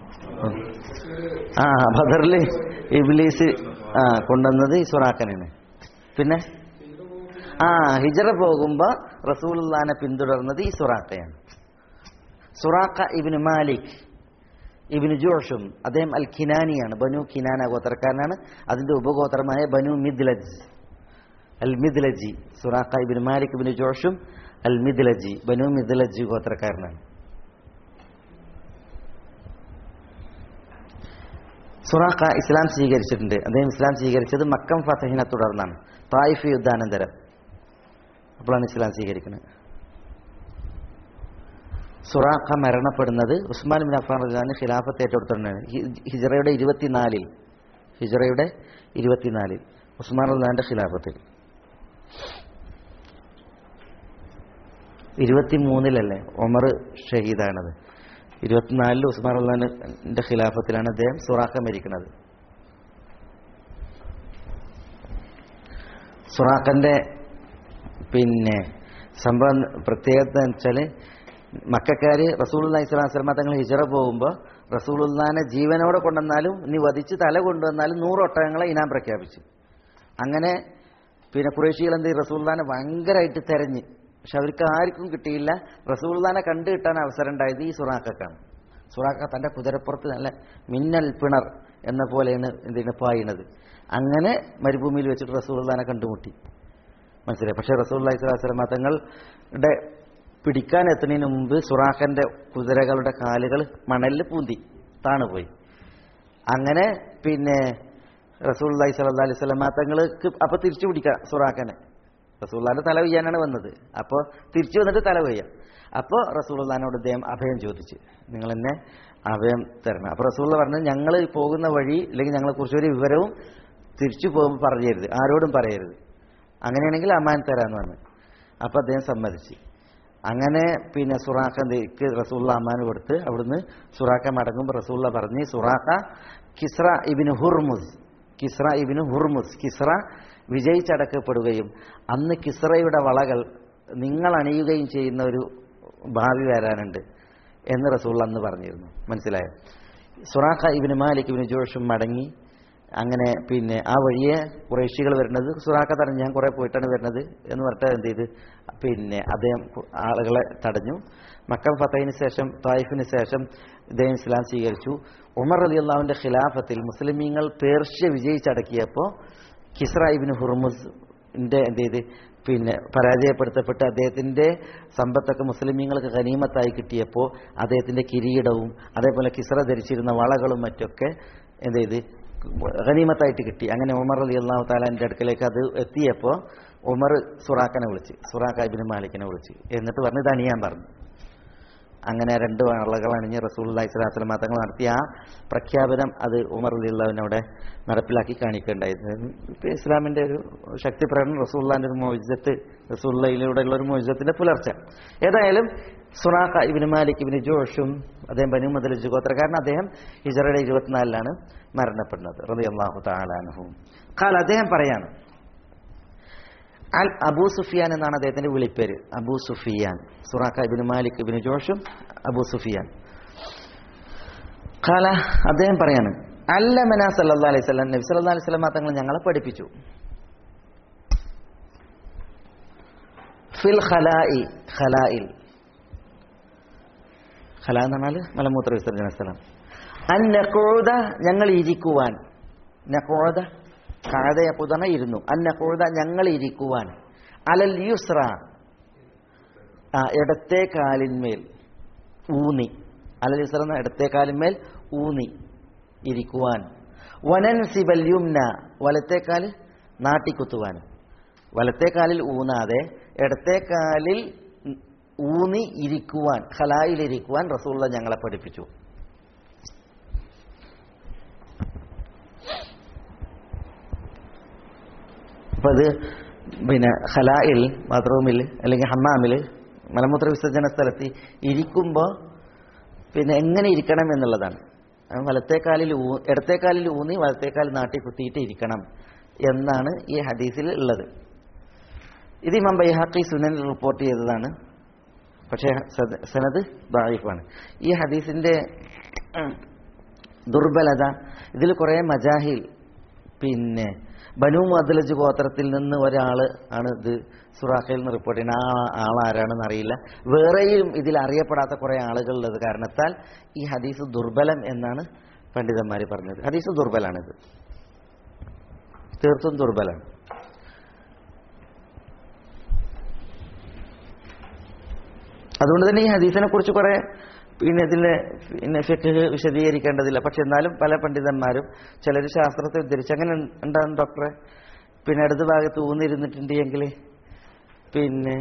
ബദറില് ഇബ്ലീസ് കൊണ്ടുവന്നത് ഈ സുറാഖനാണ്. പിന്നെ ഹിജ്റ പോകുമ്പോ റസൂലുള്ളാഹിനെ പിന്തുടർന്നത് ഈ സുറാഖയാണ്. സുറാഖ ഇബ്നു മാലിക് ഇബ്നു ജുഅ്ഷും അദ്ദേഹം അൽ കിനാനിയാണ്. ബനു കിനാന ഗോത്രക്കാരനാണ്. അതിന്റെ ഉപഗോത്രമായ ബനു മിദ്ലജ് അൽ മിദ്ലജി. സുറാഖ ഇബ്നു മാലിക് ഇബ്നു ജുഅ്ഷും അൽ മിദ്ലജി ബനു മിദ്ലജ് ഗോത്രക്കാരനാണ്. സുറാഖ ഇസ്ലാം സ്വീകരിച്ചിട്ടുണ്ട്. അദ്ദേഹം ഇസ്ലാം സ്വീകരിച്ചത് മക്കം ഫതഹിനെ തുടർന്നാണ്, തായിഫ് യുദ്ധാനന്തരം. അപ്പോഴാണ് ഇസ്ലാം സ്വീകരിക്കുന്നത്. സുറാഖ മരണപ്പെടുന്നത് ഉസ്മാൻ ബിൻ അഫ്ഫാൻ റളിയല്ലാഹു അൻഹു ഖിലാഫത്ത് ഏറ്റെടുത്തിട്ടാണ്. ഹിജ്റയുടെ 24 ഉസ്മാൻ റളിയല്ലാഹുവിന്റെ ഖിലാഫത്തിൽ. 23 ഉമർ ഷഹീദാണത്. 24 ഉസ്മാൻ റളിയല്ലാഹുവിന്റെ ഖിലാഫത്തിലാണ് അദ്ദേഹം സുറാഖ മരിക്കുന്നത്. സുറാഖന്റെ സംഭവം പ്രത്യേകത എന്ന് വെച്ചാൽ മക്കക്കാര് റസൂലുള്ളാഹി സ്വല്ലല്ലാഹു അലൈഹി വസല്ലം തങ്ങൾ ഹിജ്റ പോകുമ്പോൾ റസൂലുള്ളാഹിനെ ജീവനോടെ കൊണ്ടുവന്നാലും ഇനി വധിച്ച് തല കൊണ്ടുവന്നാലും 100 ഒട്ടകങ്ങളെ ഇനാം പ്രഖ്യാപിച്ചു. അങ്ങനെ ഖുറൈശികൾ എന്ത് റസൂലുള്ളാഹിനെ ഭയങ്കരമായിട്ട് തെരഞ്ഞ്, പക്ഷെ അവർക്ക് ആർക്കും കിട്ടിയില്ല. റസൂലുള്ളാഹിനെ കണ്ടു കിട്ടാൻ അവസരം ഉണ്ടായത് ഈ സുറാഖക്കാണ്. സുറാഖ തന്റെ കുതിരപ്പുറത്ത് നല്ല മിന്നൽ പിണർ എന്ന പോലെയാണ് പായുന്നത്. അങ്ങനെ മരുഭൂമിയിൽ വെച്ചിട്ട് റസൂലുള്ളാഹിനെ കണ്ടുമുട്ടി, മനസ്സിലായി. പക്ഷെ റസൂലുള്ളാഹി സ്വല്ലല്ലാഹു അലൈഹി വസല്ലം തങ്ങളുടെ പിടിക്കാൻ എത്തുന്നതിന് മുമ്പ് സുറാഖന്റെ കുതിരകളുടെ കാലുകൾ മണലിൽ പൂന്തി താണുപോയി. അങ്ങനെ റസൂലുള്ളാഹി സ്വല്ലല്ലാഹു അലൈഹി വസല്ലം തങ്ങൾക്ക് അപ്പൊ തിരിച്ചു പിടിക്കാം സുറാഖനെ. റസൂലുള്ളാഹിന്റെ തല കൊയ്യാനാണ് വന്നത്. അപ്പോൾ തിരിച്ചു വന്നിട്ട് തല കൊയ്യാം. അപ്പോൾ റസൂലുള്ളാഹിനോട് അദ്ദേഹം അഭയം ചോദിച്ചു, നിങ്ങൾ എന്നെ അഭയം തരണം. അപ്പോൾ റസൂലുള്ളാഹി പറഞ്ഞു, ഞങ്ങൾ പോകുന്ന വഴി അല്ലെങ്കിൽ ഞങ്ങളെ കുറിച്ചൊരു വിവരവും തിരിച്ചു പോകുമ്പോൾ പറയരുത്, ആരോടും പറയരുത്. അങ്ങനെയാണെങ്കിൽ അമാൻ തരാന്ന് പറഞ്ഞു. അപ്പോൾ അദ്ദേഹം സമ്മതിച്ചു. അങ്ങനെ സുറാഖക്ക് റസൂലുള്ളാഹി അമാൻ കൊടുത്ത് അവിടുന്ന് സുറാഖ മടങ്ങുമ്പോൾ റസൂലുള്ളാഹി പറഞ്ഞു, സുറാഖ കിസ്റ ഇബ്നു ഹുർമുസ് കിസ്റ വിജയിച്ചടക്കപ്പെടുകയും അന്ന് കിസ്റയുടെ വളകൾ നിങ്ങൾ അണിയുകയും ചെയ്യുന്ന ഒരു ഭാവി വരാനുണ്ട് എന്ന് റസൂലുള്ളാഹി അന്ന് പറഞ്ഞിരുന്നു, മനസ്സിലായോ? സുറാഖ ഇബ്നു മാലിക് ഇബ്നു ജുഅ്ഷും മടങ്ങി. അങ്ങനെ ആ വഴിയെ ഖുറൈശികൾ വരുന്നത് സുറാഖ തടഞ്ഞു, ഞാൻ കുറെ പോയിട്ടാണ് വരുന്നത് എന്ന് പറഞ്ഞിട്ട് എന്ത് ചെയ്ത് അദ്ദേഹം ആളുകളെ തടഞ്ഞു. മക്കം ഫതഹിന് ശേഷം തായിഫിന് ശേഷം ഇദ്ദേഹം ഇസ്ലാം സ്വീകരിച്ചു. ഉമർ റളിയല്ലാഹുവിന്റെ ഖിലാഫത്തിൽ മുസ്ലിമീങ്ങൾ പേർഷ്യ വിജയിച്ചടക്കിയപ്പോൾ കിസ്റ ഇബ്നു ഹുർമുസിന്റെ എന്ത് ചെയ്ത് പരാജയപ്പെടുത്തപ്പെട്ട് അദ്ദേഹത്തിന്റെ സമ്പത്തൊക്കെ മുസ്ലിമീങ്ങൾക്ക് ഗനീമത്തായി കിട്ടിയപ്പോൾ അദ്ദേഹത്തിന്റെ കിരീടവും അതേപോലെ കിസ്റ ധരിച്ചിരുന്ന വളകളും മറ്റൊക്കെ എന്ത് ചെയ്ത് ഗനീമത്തായിട്ട് കിട്ടി. അങ്ങനെ ഉമർ റളിയല്ലാഹു തആലയുടെ അടുക്കലേക്ക് അത് എത്തിയപ്പോൾ ഉമർ സുറാഖനെ വിളിച്ച്, സുറാഖ ഇബ്നു മാലിക്കിനെ വിളിച്ച്, എന്നിട്ട് പറഞ്ഞു ഇത് അണിയാൻ പറഞ്ഞു. അങ്ങനെ 2 വളകൾ അണിഞ്ഞ് റസൂലുള്ളാഹി സ്വല്ലല്ലാഹു അലൈഹി വസല്ലം തങ്ങൾ നടത്തിയ ആ പ്രഖ്യാപനം അത് ഉമർ റളിയല്ലാഹുവിനോടെ നടപ്പിലാക്കി കാണിക്കേണ്ടായിരുന്നു. ഇസ്ലാമിന്റെ ഒരു ശക്തി പ്രകടനം, റസൂലുള്ളാഹിന്റെ ഒരു മുഅ്ജിസത്ത്, റസൂലുള്ളാഹിയിലൂടെയുള്ള ഒരു മുഅ്ജിസത്തിന്റെ പുലർച്ച. ഏതായാലും സുറാഖ ഇബ്നു മാലിക് ഇബ്നു ജുഅ്ഷും അദ്ദേഹം ബനു മുദ്ലജ് ഗോത്രക്കാരൻ. അദ്ദേഹം ഹിജ്റയുടെ 24 മരണപ്പെടുന്നത് റളിയല്ലാഹു തആല അൻഹു. ഖാൽ അദ്ദേഹം പറയാണ്, അബൂ സുഫിയാൻ എന്നാണ് അദ്ദേഹത്തിന്റെ വിളിപ്പേര്. അബൂ സുഫിയാൻ, സുറാഖ ഇബ്നു മാലിക് ഇബ്നു ജുഅ്ഷും അബൂ സുഫിയാൻ. ഖാല അദ്ദേഹം പറയാണ്, അല്ലമന സല്ലല്ലാഹു അലൈഹി വസല്ലം, നബി സല്ലല്ലാഹു അലൈഹി വസല്ലം തങ്ങൾ ഞങ്ങളെ പഠിപ്പിച്ചു. ഫിൽ ഖലാഇൽ ഖല എന്ന് പറഞ്ഞാൽ മലമൂത്ര വിസർജന സ്ഥലം. അൻ നഖൂദ ഞങ്ങൾ ഇരിക്കുവാൻ, നഖൂദ ഖഅദയഖുദന ഇരുന്നു, അൻ നഖൂദ ഞങ്ങൾ ഇരിക്കുവാൻ, അലൽ യുസ്ര ഇടത്തെ കാലിന്മേൽ ഊന്നി, അലൽ യുസ്ര എന്ന ഇടത്തെ കാലിന്മേൽ ഊന്നി ഇരിക്കുവാൻ, വനൻസിബൽ യുംന വലത്തെ കാല് നാട്ടിക്കുത്തുവാനും, വലത്തെ കാലിൽ ഊന്നാതെ ഇടത്തെ കാലിൽ ഊന്നി ഇരിക്കുവാൻ, ഖലായിലിരിക്കുവാൻ റസൂലുള്ളാഹി ഞങ്ങളെ പഠിപ്പിച്ചു. അപ്പൊ അത് പിന്നെ ഖലായിൽ ബാത്റൂമിൽ അല്ലെങ്കിൽ ഹമ്മാമിൽ മലമൂത്ര വിസർജന സ്ഥലത്ത് ഇരിക്കുമ്പോൾ പിന്നെ എങ്ങനെ ഇരിക്കണം എന്നുള്ളതാണ്. വലത്തേക്കാലിൽ ഇടത്തേക്കാലിൽ ഊന്നി വലത്തേക്കാൽ നാട്ടി കുത്തിയിട്ട് ഇരിക്കണം എന്നാണ് ഈ ഹദീസിൽ ഉള്ളത്. ഇത് ഇമാം ബൈഹഖി സുനനിൽ റിപ്പോർട്ട് ചെയ്തതാണ്. പക്ഷേ സനദ് ദഈഫാണ്. ഈ ഹദീസിന്റെ ദുർബലത, ഇതിൽ കുറേ മജാഹിൽ, പിന്നെ ബനു മദ്ലജ് ഗോത്രത്തിൽ നിന്ന് ഒരാൾ ആണ് ഇത് സുറാഖയിൽ നിന്ന് റിപ്പോർട്ട് ചെയ്യുന്നത്. ആ ആളാരാണെന്ന് അറിയില്ല. വേറെയും ഇതിൽ അറിയപ്പെടാത്ത കുറേ ആളുകളുള്ളത് കാരണത്താൽ ഈ ഹദീസ് ദുർബലം എന്നാണ് പണ്ഡിതന്മാർ പറഞ്ഞത്. ഹദീസ് ദുർബലാണിത്, തീർത്തും ദുർബലാണ്. അതുകൊണ്ട് തന്നെ ഈ ഹദീസിനെ കുറിച്ച് കുറെ പിന്നെ ഇതിലെ പിന്നെ ഫിഖ് വിശദീകരിക്കേണ്ടതില്ല. പക്ഷെ എന്നാലും പല പണ്ഡിതന്മാരും ചിലർ ശാസ്ത്രത്തെ ഉദ്ധരിച്ച് അങ്ങനെ ഉണ്ടാകും ഡോക്ടറെ, പിന്നെ ഇടത് ഭാഗത്ത് ഊന്നിരുന്നിട്ടുണ്ടെങ്കിൽ പിന്നെ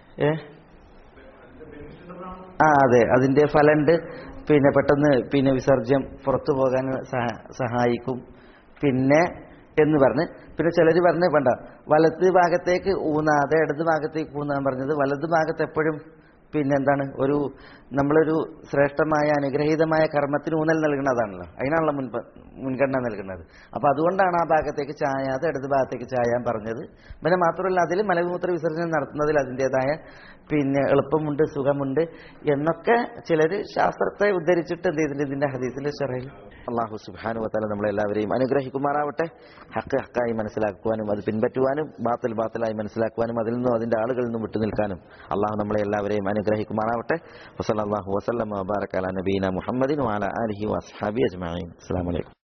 അതെ അതിന്റെ ഫലമുണ്ട്, പിന്നെ പെട്ടെന്ന് പിന്നെ വിസർജ്യം പുറത്തു പോകാൻ സഹായിക്കും പിന്നെ എന്ന് പറഞ്ഞ്. പിന്നെ ചിലർ പറഞ്ഞ് വേണ്ട വലത് ഭാഗത്തേക്ക് ഊന്നാതെ ഇടത് ഭാഗത്തേക്ക് ഊന്നാൻ പറഞ്ഞത്. വലത് ഭാഗത്ത് എപ്പോഴും പിന്നെ എന്താണ് നമ്മളൊരു ശ്രേഷ്ഠമായ അനുഗ്രഹീതമായ കർമ്മത്തിന് ഊന്നൽ നൽകുന്നതാണല്ലോ, അതിനാണല്ലോ മുൻഗണന നൽകുന്നത്. അപ്പൊ അതുകൊണ്ടാണ് ആ ഭാഗത്തേക്ക് ചായാതെ ഇടത് ഭാഗത്തേക്ക് ചായാൻ പറഞ്ഞത്. പിന്നെ മാത്രമല്ല അതിൽ മലമൂത്ര വിസർജനം നടത്തുന്നതിൽ അതിൻ്റെതായ പിന്നെ എളുപ്പമുണ്ട്, സുഖമുണ്ട് എന്നൊക്കെ ചിലർ ശാസ്ത്രത്തെ ഉദ്ധരിച്ചിട്ട് എന്ത് ചെയ്തിട്ടുണ്ട് ഇതിന്റെ ഹദീസിന്റെ ശറയിൽ. അല്ലാഹു സുബ്ഹാനഹു വ തആല നമ്മളെല്ലാവരെയും അനുഗ്രഹിക്കുമാറാവട്ടെ. ഹഖ് ഹഖായി മനസ്സിലാക്കുവാനും അത് പിൻപറ്റുവാനും ബാത്തിൽ ബാത്തിലായി മനസ്സിലാക്കുവാനും അതിൽ നിന്നും അതിന്റെ ആളുകളിൽ നിന്നും വിട്ടുനിൽക്കാനും അള്ളാഹു നമ്മളെ എല്ലാവരെയും അനുഗ്രഹിക്കുമാറാവട്ടെ. വസല്ലല്ലാഹു വസല്ലമ വബാറക അലാ നബീന മുഹമ്മദിൻ വഅലാ ആലിഹി വഅസ്ഹാബിഹി അജ്മഈൻ. അസ്സലാമു അലൈക്കും.